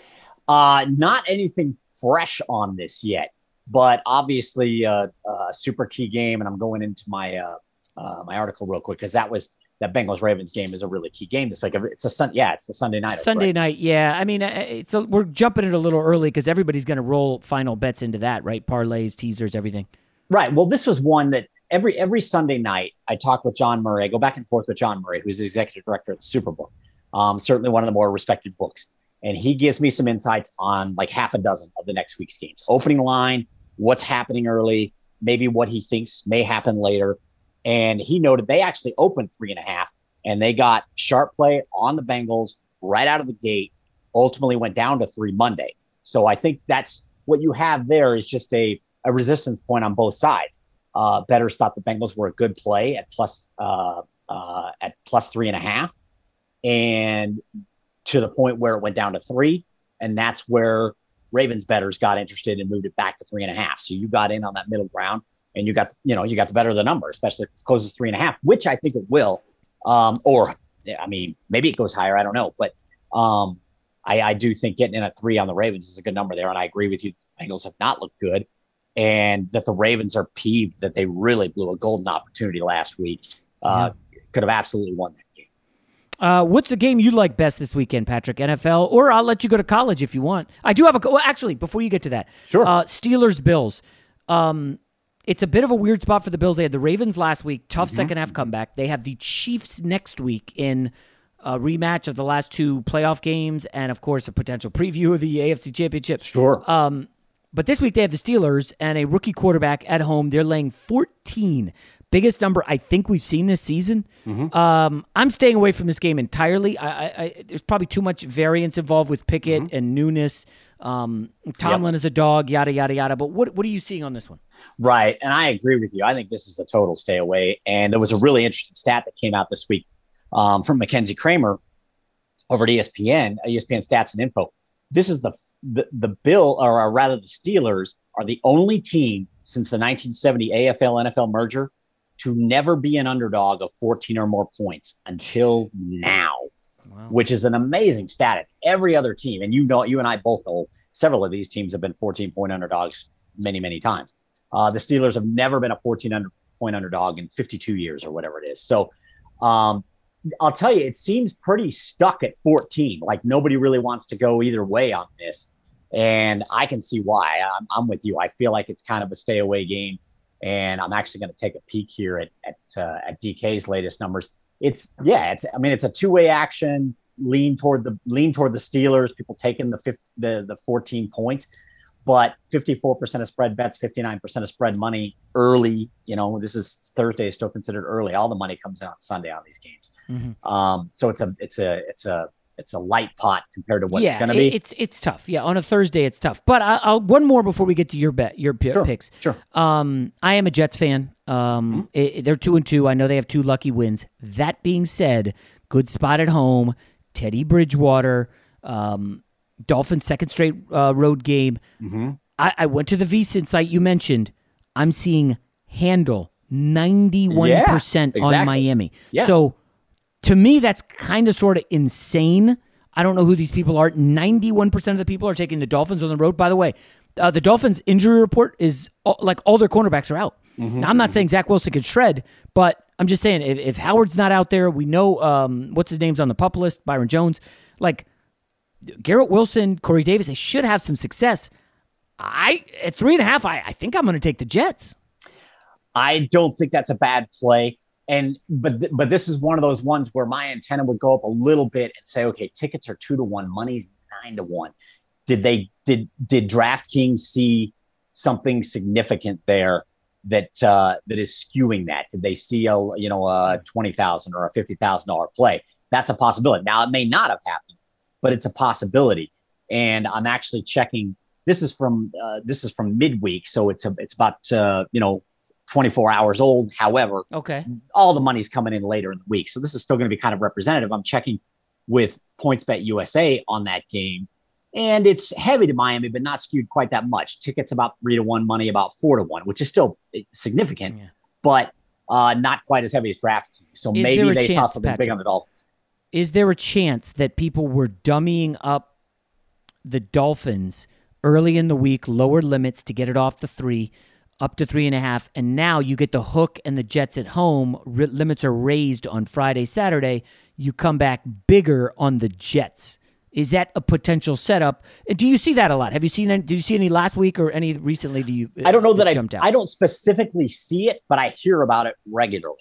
Uh, not anything fresh on this yet, but obviously uh, a super key game. And I'm going into my uh, uh, my article real quick because that was that Bengals Ravens game is a really key game this week. It's a sun, yeah, it's the Sunday night. Sunday right? night, yeah. I mean, it's a, we're jumping it a little early because everybody's going to roll final bets into that, right? Parlays, teasers, everything. Right. Well, this was one that every every Sunday night I talk with John Murray. I go back and forth with John Murray, who's the executive director at the Superbook. Um, certainly one of the more respected books. And he gives me some insights on like half a dozen of the next week's games. Opening line, what's happening early, maybe what he thinks may happen later. And he noted they actually opened three and a half and they got sharp play on the Bengals right out of the gate, ultimately went down to three Monday. So I think that's what you have there is just a, a resistance point on both sides. Uh, bettors thought the Bengals were a good play at plus uh, uh, at plus three and a half. And to the point where it went down to three. And that's where Ravens bettors got interested and moved it back to three and a half. So you got in on that middle ground and you got, you know, you got the better of the number, especially if it's close as three and a half, which I think it will. Um, or, I mean, maybe it goes higher. I don't know. But um, I, I do think getting in at three on the Ravens is a good number there. And I agree with you. The Bengals have not looked good and that the Ravens are peeved that they really blew a golden opportunity last week. Uh, yeah. Could have absolutely won that game. Uh, what's the game you like best this weekend, Patrick? N F L, or I'll let you go to college if you want. I do have a. Well, actually, before you get to that, sure. Uh, Steelers Bills. Um, it's a bit of a weird spot for the Bills. They had the Ravens last week, tough mm-hmm. second half comeback. They have the Chiefs next week in a rematch of the last two playoff games, and of course a potential preview of the A F C Championship. Sure. Um, but this week they have the Steelers and a rookie quarterback at home. They're laying fourteen. Biggest number I think we've seen this season. Mm-hmm. Um, I'm staying away from this game entirely. I, I, I, there's probably too much variance involved with Pickett mm-hmm. and newness. Um, Tomlin yep. is a dog, yada, yada, yada. But what, what are you seeing on this one? Right. And I agree with you. I think this is a total stay away. And there was a really interesting stat that came out this week um, from Mackenzie Kramer over at E S P N, E S P N Stats and Info. This is the, the, the Bill, or rather the Steelers are the only team since the nineteen seventy A F L N F L merger to never be an underdog of fourteen or more points until now, wow. which is an amazing stat. Every other team, and you know, you and I both know several of these teams have been fourteen point underdogs many, many times. Uh, the Steelers have never been a fourteen under, point underdog in fifty-two years or whatever it is. So um, I'll tell you, it seems pretty stuck at fourteen. Like nobody really wants to go either way on this. And I can see why. I'm, I'm with you. I feel like it's kind of a stay away game. And I'm actually going to take a peek here at at, uh, at D K's latest numbers. It's yeah, it's I mean it's a two way action, lean toward the lean toward the Steelers. People taking the fifty, the the fourteen points, but fifty-four percent of spread bets, fifty-nine percent of spread money early. You know, this is Thursday, is still considered early. All the money comes in on Sunday on these games. Mm-hmm. Um, so it's a it's a it's a it's a light pot compared to what yeah, it's going to be. It's it's tough. Yeah, on a Thursday it's tough. But I, I'll one more before we get to your bet, your p- sure, picks. Sure. Um, I am a Jets fan. Um, mm-hmm. it, they're two and two. I know they have two lucky wins. That being said, good spot at home. Teddy Bridgewater. Um, Dolphins second straight uh, road game. Mm-hmm. I, I went to the VSiN site you mentioned. I'm seeing handle ninety-one yeah, percent exactly. on Miami. Yeah. So. To me, that's kind of sort of insane. I don't know who these people are. ninety-one percent of the people are taking the Dolphins on the road. By the way, uh, the Dolphins injury report is all, like all their cornerbacks are out. Mm-hmm. Now, I'm not saying Zach Wilson could shred, but I'm just saying if, if Howard's not out there, we know um, what's his name's on the PUP list, Byron Jones. Like Garrett Wilson, Corey Davis, they should have some success. I At three and a half, I, I think I'm going to take the Jets. I don't think that's a bad play. And but th- but this is one of those ones where my antenna would go up a little bit and say, okay, tickets are two to one, money's nine to one. Did they did did DraftKings see something significant there that uh, that is skewing that? Did they see a you know a twenty thousand or a fifty thousand dollar play? That's a possibility. Now it may not have happened, but it's a possibility. And I'm actually checking. This is from uh, this is from midweek, so it's a it's about uh, you know. twenty-four hours old. However, okay, all the money's coming in later in the week. So this is still going to be kind of representative. I'm checking with PointsBet U S A on that game, and it's heavy to Miami, but not skewed quite that much. Tickets about three to one, money about four to one, which is still significant, yeah. but uh, not quite as heavy as DraftKings. So is maybe they chance, saw something Patrick, big on the Dolphins. Is there a chance that people were dummying up the Dolphins early in the week, lower limits to get it off the three, up to three and a half, and now you get the hook and the Jets at home. R- limits are raised on Friday, Saturday. You come back bigger on the Jets. Is that a potential setup? Do you see that a lot? Have you seen any, did you see any last week or any recently? Do you? I don't know that, that I jumped out? I don't specifically see it, but I hear about it regularly.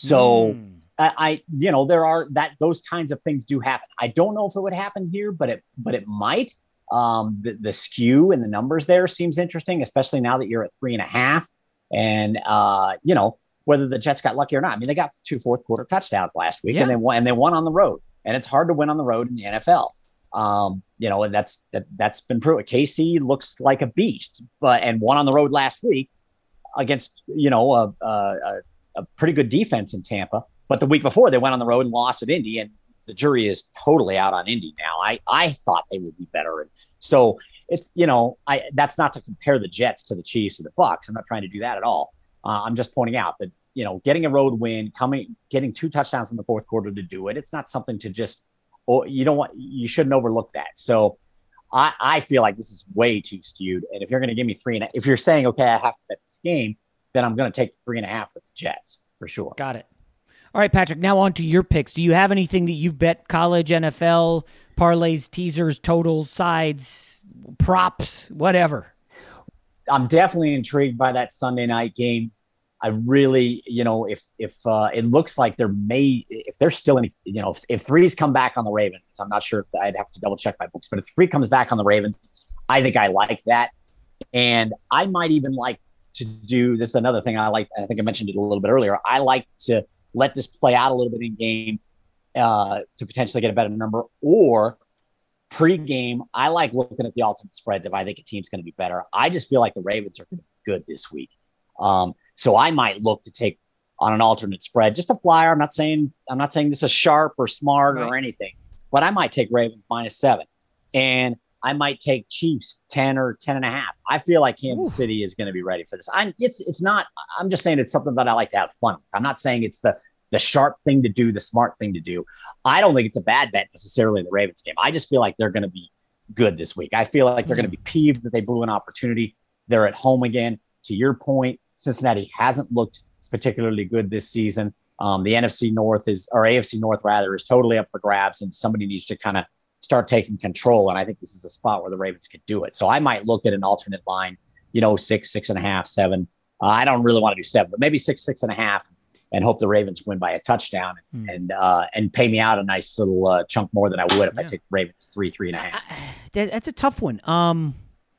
So mm. I, I, you know, there are that those kinds of things do happen. I don't know if it would happen here, but it, but it might. Um, the, the skew and the numbers there seems interesting, especially now that you're at three and a half. And, uh, you know, whether the Jets got lucky or not. I mean, they got two fourth quarter touchdowns last week yeah. and they won, and they won on the road, and it's hard to win on the road in the N F L. Um, you know, and that's, that, that's been proven. K C looks like a beast, but, and won on the road last week against, you know, a, a, a pretty good defense in Tampa. But the week before they went on the road and lost at Indy, and the jury is totally out on Indy now. I, I thought they would be better. And so it's, you know, I, that's not to compare the Jets to the Chiefs or the Bucs. I'm not trying to do that at all. Uh, I'm just pointing out that, you know, getting a road win, coming, getting two touchdowns in the fourth quarter to do it. It's not something to just, or you don't want, you shouldn't overlook that. So I, I feel like this is way too skewed. And if you're going to give me three and a, if you're saying, okay, I have to bet this game, then I'm going to take the three and a half with the Jets for sure. Got it. All right, Patrick, now on to your picks. Do you have anything that you've bet college, N F L, parlays, teasers, totals, sides, props, whatever? I'm definitely intrigued by that Sunday night game. I really, you know, if if uh, it looks like there may, if there's still any, you know, if, if threes come back on the Ravens, I'm not sure if I'd have to double check my books, but if three comes back on the Ravens, I think I like that. And I might even like to do this. Is another thing I like. I think I mentioned it a little bit earlier. I like to let this play out a little bit in game uh, to potentially get a better number, or pre-game, I like looking at the alternate spreads if I think a team's going to be better. I just feel like the Ravens are going to be good this week. Um, so I might look to take on an alternate spread, just a flyer. I'm not saying I'm not saying this is sharp or smart right. or anything, but I might take Ravens minus seven, and I might take Chiefs ten or ten and a half. I feel like Kansas Ooh. City is going to be ready for this. I'm it's it's not. I'm just saying it's something that I like to have fun with. I'm not saying it's the the sharp thing to do, the smart thing to do. I don't think it's a bad bet necessarily in the Ravens game. I just feel like they're going to be good this week. I feel like they're going to be peeved that they blew an opportunity. They're at home again. To your point, Cincinnati hasn't looked particularly good this season. Um, the N F C North is, or A F C North rather, is totally up for grabs, and somebody needs to kind of start taking control. And I think this is a spot where the Ravens could do it. So I might look at an alternate line, you know, six, six and a half, seven. Uh, I don't really want to do seven, but maybe six, six and a half, and hope the Ravens win by a touchdown and mm. and, uh, and pay me out a nice little uh, chunk more than I would if yeah. I take the Ravens three, three and a half. I, that's a tough one. Um,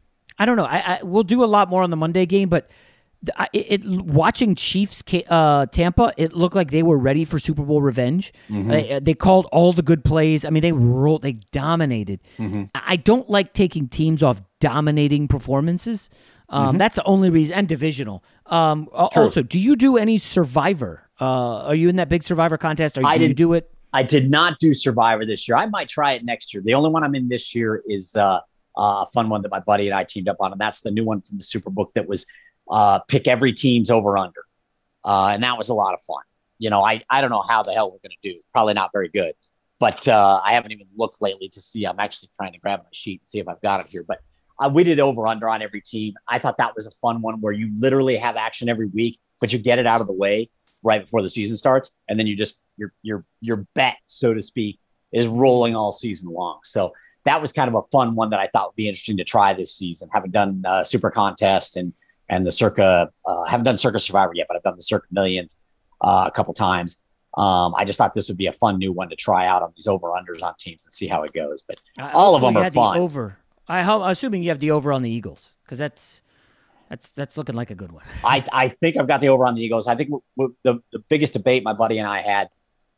I don't know. I, I we'll do a lot more on the Monday game, but the, it, it watching Chiefs uh, Tampa, it looked like they were ready for Super Bowl revenge. Mm-hmm. They, they called all the good plays. I mean, they rolled, they dominated. Mm-hmm. I don't like taking teams off dominating performances. Um, mm-hmm. That's the only reason, and divisional. Um, also, do you do any Survivor? Uh, are you in that big Survivor contest? Or do you do it? I did not do Survivor this year. I might try it next year. The only one I'm in this year is uh, a fun one that my buddy and I teamed up on, and that's the new one from the Superbook that was uh, pick every team's over-under. Uh, and that was a lot of fun. You know, I, I don't know how the hell we're going to do. Probably not very good. But uh, I haven't even looked lately to see. I'm actually trying to grab my sheet and see if I've got it here. But Uh, we did over under on every team. I thought that was a fun one where you literally have action every week, but you get it out of the way right before the season starts. And then you just, your, your, your bet, so to speak, is rolling all season long. So that was kind of a fun one that I thought would be interesting to try this season. Haven't done uh Super Contest and, and the Circa, uh, haven't done Circa Survivor yet, but I've done the Circa Millions uh, a couple times. Um, I just thought this would be a fun new one to try out on these over unders on teams and see how it goes. But uh, all of them are fun. Over. I I'm assuming you have the over on the Eagles, because that's that's that's looking like a good one. I I think I've got the over on the Eagles. I think w- w- the the biggest debate my buddy and I had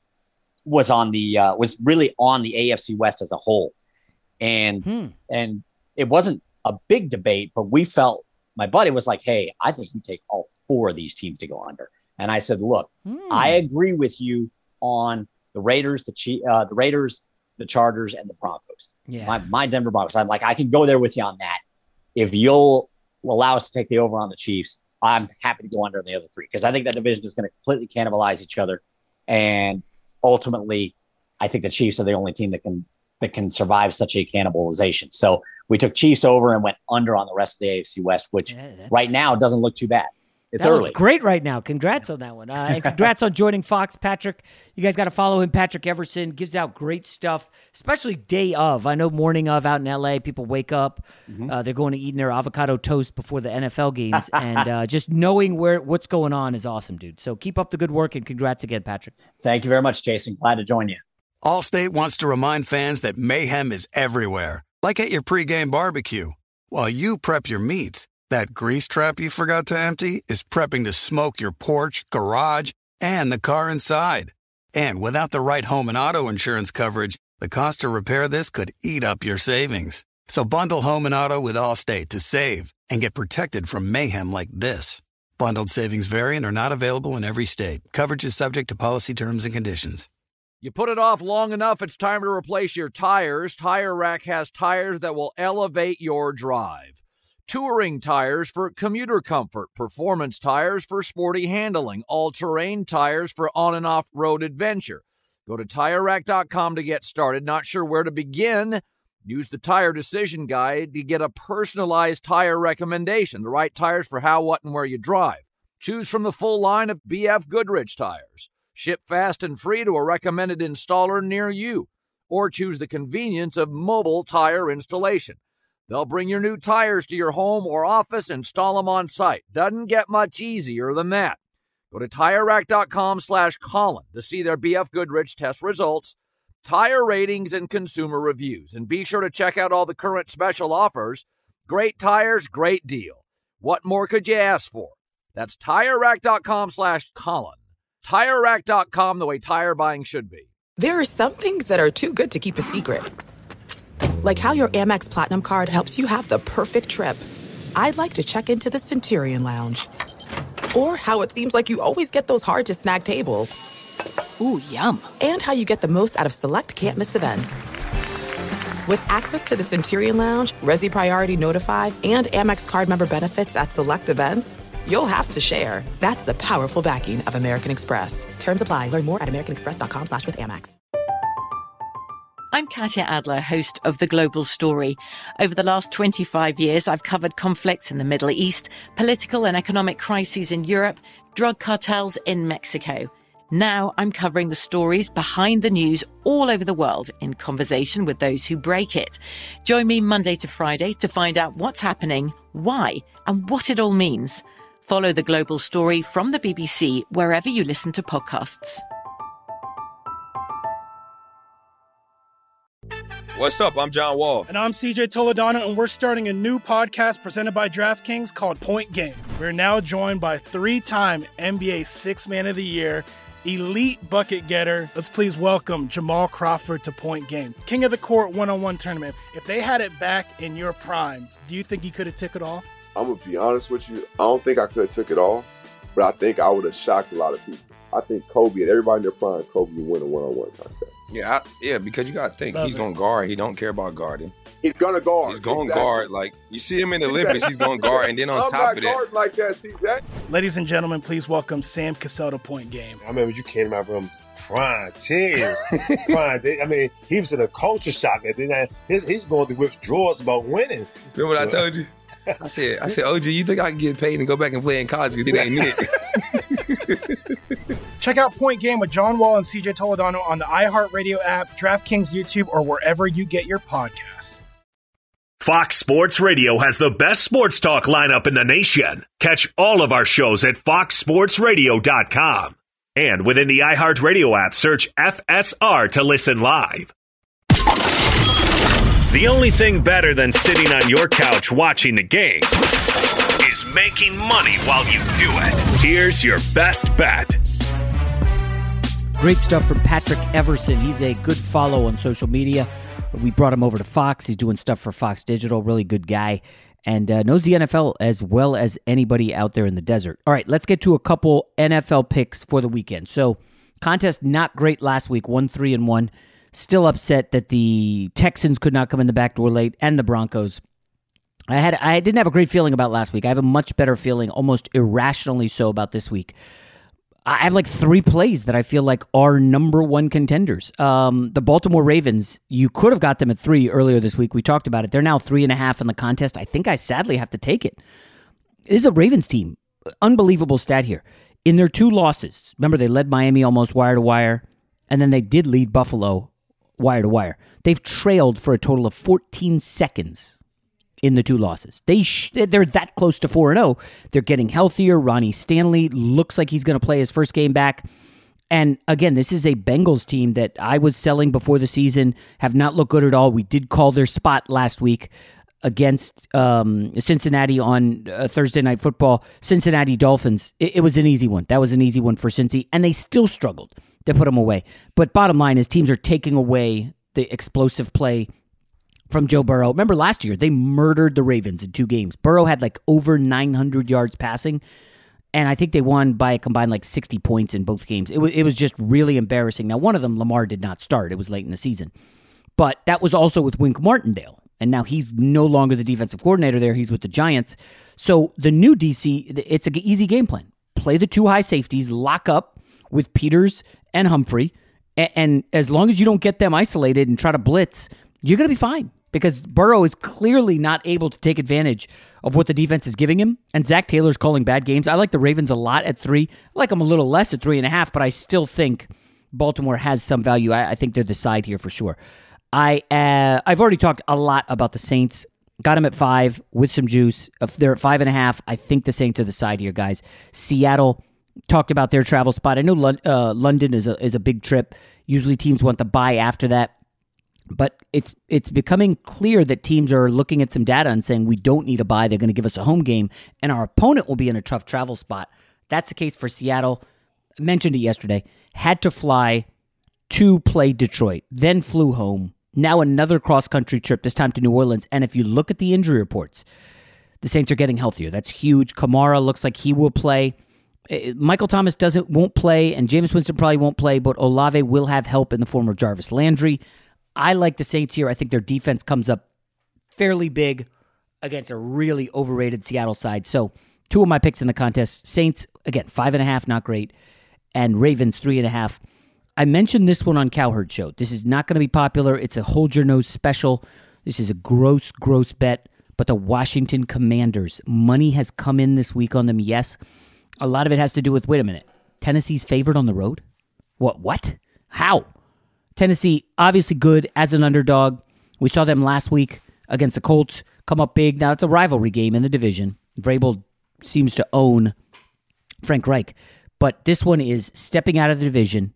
was on the uh, was really on the A F C West as a whole, and hmm. and it wasn't a big debate, but we felt, my buddy was like, "Hey, I think we take all four of these teams to go under," and I said, "Look, hmm. I agree with you on the Raiders, the Chief, uh, the Raiders, the Chargers, and the Broncos." Yeah. My, my Denver Broncos. I'm like, I can go there with you on that. If you'll allow us to take the over on the Chiefs, I'm happy to go under on the other three, because I think that division is going to completely cannibalize each other. And ultimately, I think the Chiefs are the only team that can that can survive such a cannibalization. So we took Chiefs over and went under on the rest of the A F C West, which yeah, right now doesn't look too bad. It's that early. Looks great right now. Congrats on that one. Uh, and congrats on joining Fox, Patrick. You guys got to follow him. Patrick Everson gives out great stuff, especially day of. I know morning of out in L A, people wake up. Mm-hmm. Uh, they're going to eat their avocado toast before the N F L games. and uh, just knowing where what's going on is awesome, dude. So keep up the good work, and congrats again, Patrick. Thank you very much, Jason. Glad to join you. Allstate wants to remind fans that mayhem is everywhere, like at your pregame barbecue. While you prep your meats, that grease trap you forgot to empty is prepping to smoke your porch, garage, and the car inside. And without the right home and auto insurance coverage, the cost to repair this could eat up your savings. So bundle home and auto with Allstate to save and get protected from mayhem like this. Bundled savings vary and are not available in every state. Coverage is subject to policy terms and conditions. You put it off long enough, it's time to replace your tires. Tire Rack has tires that will elevate your drive. Touring tires for commuter comfort, performance tires for sporty handling, all-terrain tires for on- and off-road adventure. Go to Tire Rack dot com to get started. Not sure where to begin? Use the Tire Decision Guide to get a personalized tire recommendation, the right tires for how, what, and where you drive. Choose from the full line of B F Goodrich tires. Ship fast and free to a recommended installer near you. Or choose the convenience of mobile tire installation. They'll bring your new tires to your home or office, install them on site. Doesn't get much easier than that. Go to TireRack.com slash Colin to see their B F Goodrich test results, tire ratings, and consumer reviews. And be sure to check out all the current special offers. Great tires, great deal. What more could you ask for? That's TireRack.com slash Colin. TireRack dot com, the way tire buying should be. There are some things that are too good to keep a secret. Like how your Amex Platinum card helps you have the perfect trip. I'd like to check into the Centurion Lounge. Or how it seems like you always get those hard-to-snag tables. Ooh, yum. And how you get the most out of select can't-miss events. With access to the Centurion Lounge, Resi Priority Notified, and Amex card member benefits at select events, you'll have to share. That's the powerful backing of American Express. Terms apply. Learn more at americanexpress.com slash with Amex. I'm Katya Adler, host of The Global Story. Over the last twenty-five years, I've covered conflicts in the Middle East, political and economic crises in Europe, drug cartels in Mexico. Now I'm covering the stories behind the news all over the world in conversation with those who break it. Join me Monday to Friday to find out what's happening, why, and what it all means. Follow The Global Story from the B B C wherever you listen to podcasts. What's up? I'm John Wall. And I'm C J Toledano, and we're starting a new podcast presented by DraftKings called Point Game. We're now joined by three-time N B A Sixth Man of the Year, elite bucket getter. Let's please welcome Jamal Crawford to Point Game. King of the Court one-on-one tournament. If they had it back in your prime, do you think you could have took it all? I'm going to be honest with you. I don't think I could have took it all, but I think I would have shocked a lot of people. I think Kobe and everybody in their prime, Kobe would win a one-on-one contest. Yeah, I, yeah, because you got to think, Love he's going to guard. He don't care about guarding. He's going to guard. He's going to exactly. guard. Like, you see him in the Olympics, he's going to guard. And then on I'm top of that. I'm not guarding like that, see that? Ladies and gentlemen, please welcome Sam Cassell to Point Game. I remember you came out from crying, tears, crying. I mean, he was in a culture shock. And then his, he's going through withdrawals about winning. Remember what I told you? I said, I said, O G, you think I can get paid and go back and play in college because it ain't it? Check out Point Game with John Wall and C J Toledano on the iHeartRadio app, DraftKings YouTube, or wherever you get your podcasts. Fox Sports Radio has the best sports talk lineup in the nation. Catch all of our shows at fox sports radio dot com. And within the iHeartRadio app, search F S R to listen live. The only thing better than sitting on your couch watching the game is making money while you do it. Here's your best bet. Great stuff from Patrick Everson. He's a good follow on social media. We brought him over to Fox. He's doing stuff for Fox Digital. Really good guy. And uh, knows the N F L as well as anybody out there in the desert. All right, let's get to a couple N F L picks for the weekend. So, contest not great last week, one three and one. Still upset that the Texans could not come in the back door late, and the Broncos. I had I didn't have a great feeling about last week. I have a much better feeling, almost irrationally so, about this week. I have like three plays that I feel like are number one contenders. Um, the Baltimore Ravens, you could have got them at three earlier this week. We talked about it. They're now three and a half in the contest. I think I sadly have to take it. This is a Ravens team. Unbelievable stat here. In their two losses, remember they led Miami almost wire to wire, and then they did lead Buffalo wire to wire. They've trailed for a total of fourteen seconds in the two losses. They sh- they're that close to four and oh. They're getting healthier. Ronnie Stanley looks like he's going to play his first game back. And again, this is a Bengals team that I was selling before the season, have not looked good at all. We did call their spot last week against um, Cincinnati on uh, Thursday Night Football. Cincinnati Dolphins, it, it was an easy one. That was an easy one for Cincy, and they still struggled to put them away. But bottom line is teams are taking away the explosive play from Joe Burrow. Remember last year, they murdered the Ravens in two games. Burrow had like over nine hundred yards passing, and I think they won by a combined like sixty points in both games. It was, it was just really embarrassing. Now, one of them, Lamar, did not start. It was late in the season. But that was also with Wink Martindale, and now he's no longer the defensive coordinator there. He's with the Giants. So the new D C, it's an easy game plan. Play the two high safeties, lock up with Peters and Humphrey, and, and as long as you don't get them isolated and try to blitz, you're going to be fine. because Burrow is clearly not able to take advantage of what the defense is giving him, and Zach Taylor's calling bad games. I like the Ravens a lot at three. I like them a little less at three and a half, but I still think Baltimore has some value. I, I think they're the side here for sure. I, uh, I've already talked a lot about the Saints. Got them at five with some juice. If they're at five and a half, I think the Saints are the side here, guys. Seattle, talked about their travel spot. I know uh, London is a, is a big trip. Usually teams want the bye after that. But it's it's becoming clear that teams are looking at some data and saying we don't need a bye. They're going to give us a home game, and our opponent will be in a tough travel spot. That's the case for Seattle. I mentioned it yesterday. Had to fly to play Detroit, then flew home. Now another cross-country trip, this time to New Orleans. And if you look at the injury reports, the Saints are getting healthier. That's huge. Kamara looks like he will play. Michael Thomas doesn't won't play, and Jameis Winston probably won't play, but Olave will have help in the form of Jarvis Landry. I like the Saints here. I think their defense comes up fairly big against a really overrated Seattle side. So two of my picks in the contest, Saints, again, five and a half, not great, and Ravens, three and a half. I mentioned this one on Cowherd Show. This is not going to be popular. It's a hold your nose special. This is a gross, gross bet, but the Washington Commanders, money has come in this week on them, yes. A lot of it has to do with, wait a minute, Tennessee's favored on the road? What? What? How? Tennessee, obviously good as an underdog. We saw them last week against the Colts come up big. Now, it's a rivalry game in the division. Vrabel seems to own Frank Reich. But this one is stepping out of the division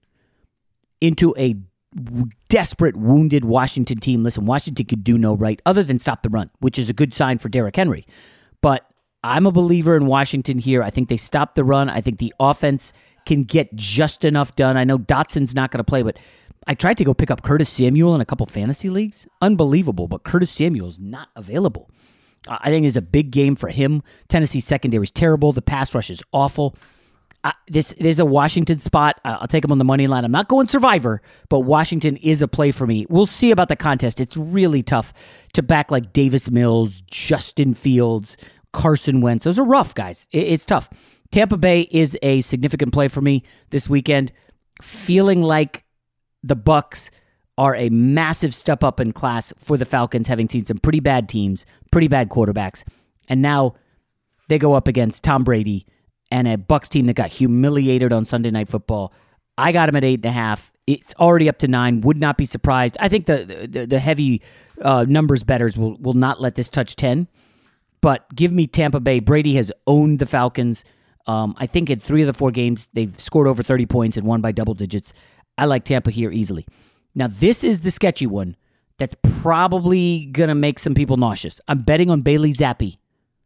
into a desperate, wounded Washington team. Listen, Washington could do no right other than stop the run, which is a good sign for Derrick Henry. But I'm a believer in Washington here. I think they stop the run. I think the offense can get just enough done. I know Dotson's not going to play, but I tried to go pick up Curtis Samuel in a couple fantasy leagues. Unbelievable, but Curtis Samuel is not available. Uh, I think it's a big game for him. Tennessee's secondary is terrible. The pass rush is awful. Uh, this there's a Washington spot. Uh, I'll take them on the money line. I'm not going Survivor, but Washington is a play for me. We'll see about the contest. It's really tough to back like Davis Mills, Justin Fields, Carson Wentz. Those are rough, guys. It, it's tough. Tampa Bay is a significant play for me this weekend. Feeling like the Bucs are a massive step up in class for the Falcons, having seen some pretty bad teams, pretty bad quarterbacks. And now they go up against Tom Brady and a Bucs team that got humiliated on Sunday Night Football. I got him at eight and a half. It's already up to nine. Would not be surprised. I think the the, the heavy uh, numbers bettors will, will not let this touch ten. But give me Tampa Bay. Brady has owned the Falcons. Um, I think in three of the four games, they've scored over thirty points and won by double digits. I like Tampa here easily. Now, this is the sketchy one that's probably going to make some people nauseous. I'm betting on Bailey Zappi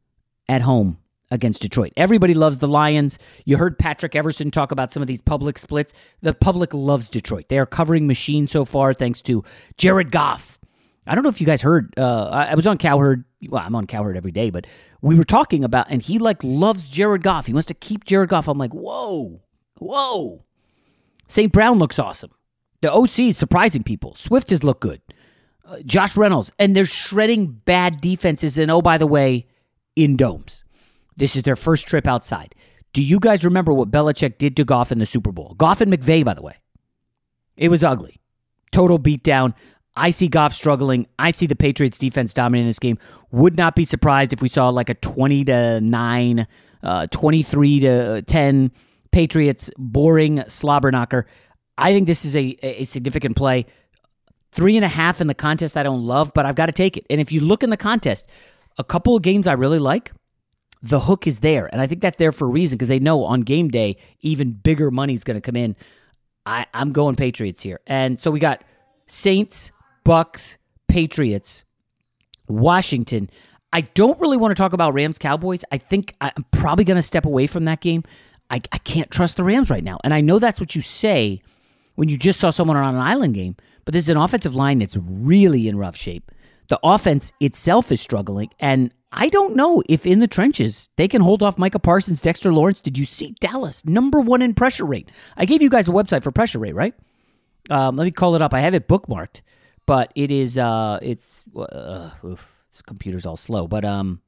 at home against Detroit. Everybody loves the Lions. You heard Patrick Everson talk about some of these public splits. The public loves Detroit. They are covering machine so far thanks to Jared Goff. I don't know if you guys heard. Uh, I was on Cowherd. Well, I'm on Cowherd every day, but we were talking about, and he like loves Jared Goff. He wants to keep Jared Goff. I'm like, whoa, whoa. Saint Brown looks awesome. The O C is surprising people. Swift has looked good. Uh, Josh Reynolds. And they're shredding bad defenses. And oh, by the way, in domes. This is their first trip outside. Do you guys remember what Belichick did to Goff in the Super Bowl? Goff and McVay, by the way. It was ugly. Total beatdown. I see Goff struggling. I see the Patriots defense dominating this game. Would not be surprised if we saw like a twenty to nine, uh, twenty-three to ten Patriots boring slobber knocker. I think this is a, a significant play. Three and a half in the contest I don't love, but I've got to take it. And if you look in the contest, a couple of games I really like, the hook is there. And I think that's there for a reason because they know on game day, even bigger money is going to come in. I, I'm going Patriots here. And so we got Saints, Bucks, Patriots, Washington. I don't really want to talk about Rams-Cowboys. I think I'm probably going to step away from that game. I, I can't trust the Rams right now. And I know that's what you say when you just saw someone on an island game, but this is an offensive line that's really in rough shape. The offense itself is struggling, and I don't know if in the trenches they can hold off Micah Parsons, Dexter Lawrence. Did you see Dallas? Number one in pressure rate. I gave you guys a website for pressure rate, right? Um, let me call it up. I have it bookmarked, but it is, uh, it's, uh, oof, this computer's all slow, but um,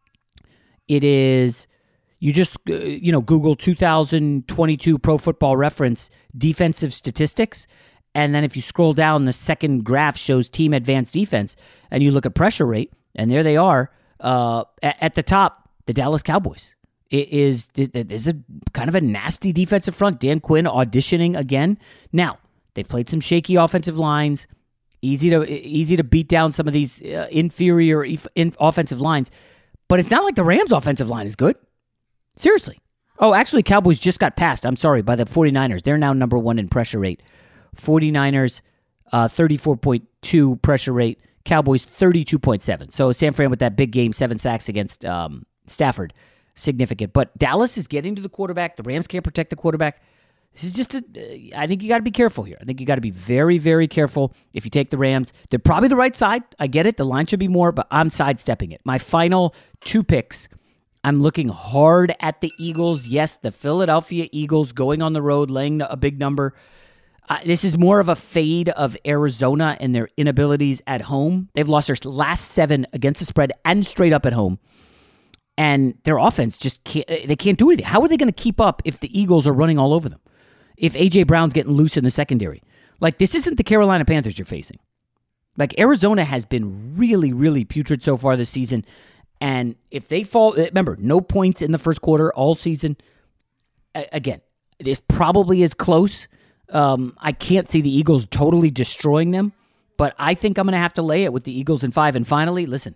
it is... You just, uh, you know, Google two thousand twenty-two Pro Football Reference defensive statistics, And then if you scroll down, the second graph shows team advanced defense, and you look at pressure rate, and there they are uh, at, at the top, the Dallas Cowboys. It is, it is a kind of a nasty defensive front. Dan Quinn auditioning again. Now, they've played some shaky offensive lines. Easy to easy to beat down some of these uh, inferior in offensive lines. But it's not like the Rams' offensive line is good. Seriously. Oh, actually, Cowboys just got passed, I'm sorry, by the 49ers. They're now number one in pressure rate. 49ers, uh, thirty-four point two pressure rate. Cowboys, thirty-two point seven. So San Fran with that big game, seven sacks against um, Stafford. Significant. But Dallas is getting to the quarterback. The Rams can't protect the quarterback. This is just a, uh, I think you got to be careful here. I think you got to be very, very careful if you take the Rams. They're probably the right side. I get it. The line should be more, but I'm sidestepping it. My final two picks, I'm looking hard at the Eagles. Yes, the Philadelphia Eagles going on the road, laying a big number. Uh, this is more of a fade of Arizona and their inabilities at home. They've lost their last seven against the spread and straight up at home. And their offense just can't, they can't do anything. How are they going to keep up if the Eagles are running all over them? If A J Brown's getting loose in the secondary? Like, this isn't the Carolina Panthers you're facing. Like, Arizona has been really, really putrid so far this season. And if they fall, remember, no points in the first quarter all season. A- again, this probably is close. Um, I can't see the Eagles totally destroying them. But I think I'm going to have to lay it with the Eagles in five. And finally, listen.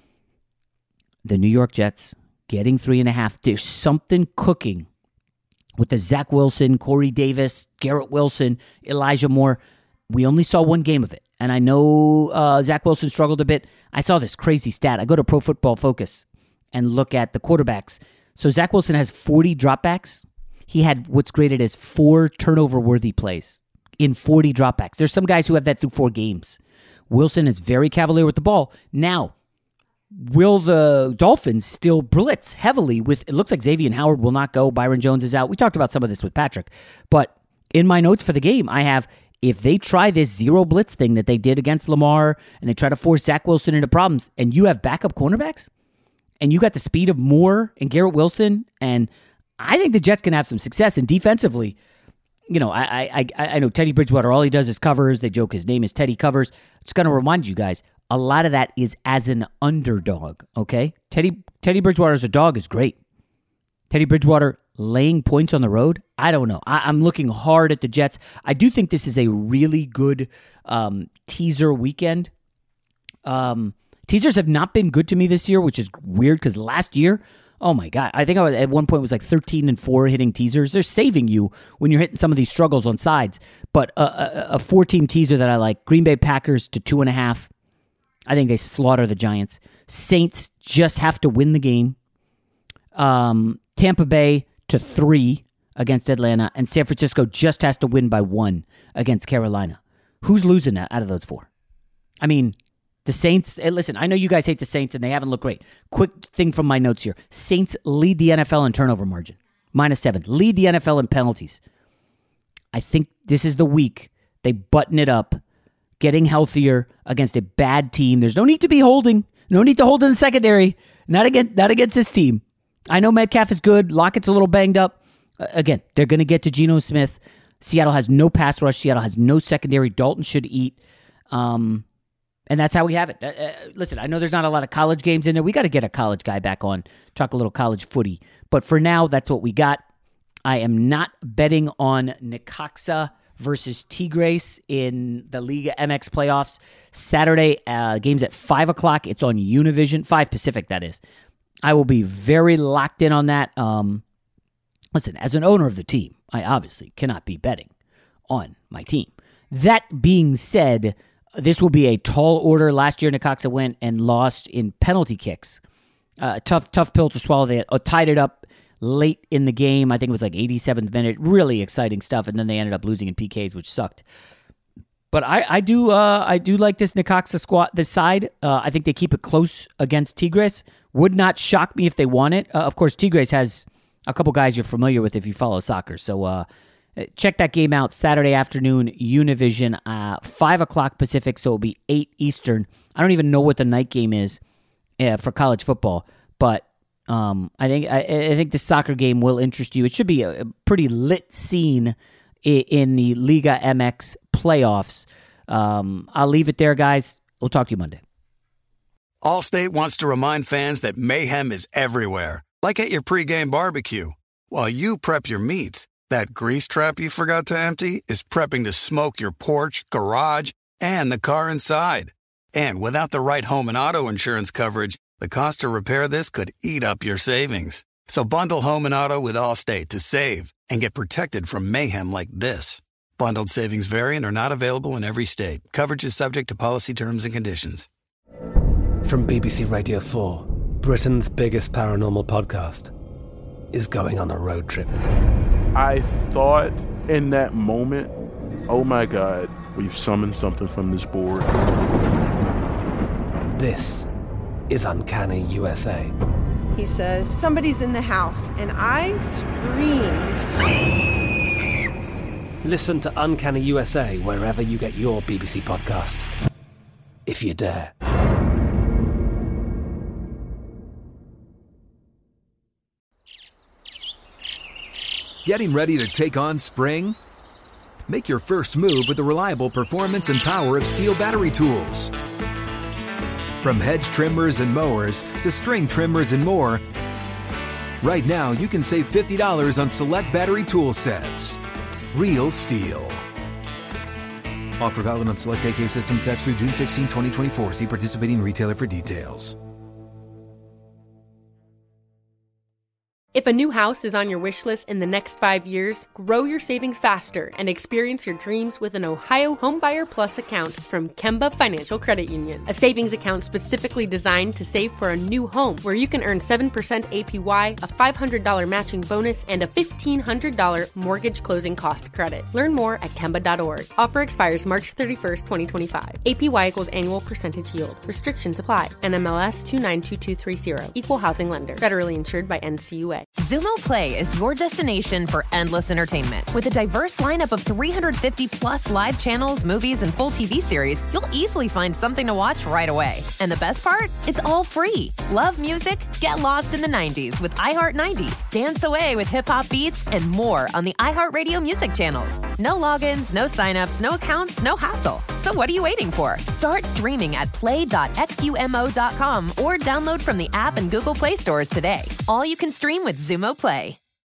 The New York Jets getting three and a half. There's something cooking with the Zach Wilson, Corey Davis, Garrett Wilson, Elijah Moore. We only saw one game of it. And I know uh, Zach Wilson struggled a bit. I saw this crazy stat. I go to Pro Football Focus and look at the quarterbacks. So Zach Wilson has forty dropbacks. He had what's graded as four turnover-worthy plays in forty dropbacks. There's some guys who have that through four games. Wilson is very cavalier with the ball. Now, will the Dolphins still blitz heavily with, it looks like Xavier Howard will not go. Byron Jones is out. We talked about some of this with Patrick. But in my notes for the game, I have, if they try this zero blitz thing that they did against Lamar and they try to force Zach Wilson into problems and you have backup cornerbacks and you got the speed of Moore and Garrett Wilson, and I think the Jets can have some success. And defensively, you know, I I I, I know Teddy Bridgewater, all he does is covers. They joke his name is Teddy Covers. Just going to remind you guys, a lot of that is as an underdog, okay? Teddy Teddy Bridgewater as a dog is great. Teddy Bridgewater laying points on the road, I don't know. I, I'm looking hard at the Jets. I do think this is a really good um, teaser weekend. Um, teasers have not been good to me this year, which is weird because last year, oh my God, I think I was, at one point was like thirteen and four hitting teasers. They're saving you when you're hitting some of these struggles on sides. But a, a, a four-team teaser that I like, Green Bay Packers to two and a half. I think they slaughter the Giants. Saints just have to win the game. Um, Tampa Bay to three against Atlanta. And San Francisco just has to win by one against Carolina. Who's losing out of those four? I mean, the Saints, hey, listen, I know you guys hate the Saints and they haven't looked great. Quick thing from my notes here. Saints lead the N F L in turnover margin. Minus seven. Lead the N F L in penalties. I think this is the week they button it up. Getting healthier against a bad team. There's no need to be holding. No need to hold in the secondary. Not against, not against this team. I know Metcalf is good. Lockett's a little banged up. Uh, again, they're going to get to Geno Smith. Seattle has no pass rush. Seattle has no secondary. Dalton should eat. Um, and that's how we have it. Uh, uh, listen, I know there's not a lot of college games in there. We got to get a college guy back on. Talk a little college footy. But for now, that's what we got. I am not betting on Necaxa versus Tigres in the Liga M X playoffs. Saturday, uh, game's at five o'clock. It's on Univision, five Pacific, that is. I will be very locked in on that. Um, listen, as an owner of the team, I obviously cannot be betting on my team. That being said, this will be a tall order. Last year, Necaxa went and lost in penalty kicks. Uh, tough, tough pill to swallow. They uh, tied it up late in the game. I think it was like eighty-seventh minute. Really exciting stuff. And then they ended up losing in P Ks, which sucked. But I, I do uh, I do like this Necaxa squad, this side. Uh, I think they keep it close against Tigres. Would not shock me if they won it. Uh, of course, Tigres has a couple guys you're familiar with if you follow soccer. So uh, check that game out Saturday afternoon, Univision, uh, five o'clock Pacific, so it'll be eight Eastern. I don't even know what the night game is uh, for college football, but Um, I think I, I think the soccer game will interest you. It should be a, a pretty lit scene in, in the Liga M X playoffs. Um, I'll leave it there, guys. We'll talk to you Monday. Allstate wants to remind fans that mayhem is everywhere, like at your pregame barbecue. While you prep your meats, that grease trap you forgot to empty is prepping to smoke your porch, garage, and the car inside. And without the right home and auto insurance coverage, the cost to repair this could eat up your savings. So bundle home and auto with Allstate to save and get protected from mayhem like this. Bundled savings vary and are not available in every state. Coverage is subject to policy terms and conditions. From B B C Radio four, Britain's biggest paranormal podcast is going on a road trip. I thought in that moment, oh my God, we've summoned something from this board. This is Uncanny U S A. He says, somebody's in the house, and I screamed. Listen to Uncanny U S A wherever you get your B B C podcasts, if you dare. Getting ready to take on spring? Make your first move with the reliable performance and power of Steel battery tools. From hedge trimmers and mowers to string trimmers and more, right now you can save fifty dollars on select battery tool sets. Real Steel. Offer valid on select A K system sets through June sixteenth, twenty twenty-four. See participating retailer for details. If a new house is on your wish list in the next five years, grow your savings faster and experience your dreams with an Ohio Homebuyer Plus account from Kemba Financial Credit Union. A savings account specifically designed to save for a new home, where you can earn seven percent A P Y, a five hundred dollars matching bonus, and a fifteen hundred dollars mortgage closing cost credit. Learn more at Kemba dot org. Offer expires March thirty-first, twenty twenty-five. A P Y equals annual percentage yield. Restrictions apply. N M L S two nine two two three zero. Equal housing lender. Federally insured by N C U A. Xumo Play is your destination for endless entertainment. With a diverse lineup of three hundred fifty plus live channels, movies, and full T V series, you'll easily find something to watch right away. And the best part? It's all free. Love music? Get lost in the nineties with iHeart nineties, dance away with hip-hop beats, and more on the iHeartRadio music channels. No logins, no signups, no accounts, no hassle. So what are you waiting for? Start streaming at play dot xumo dot com or download from the app and Google Play stores today. All you can stream with Xumo Play.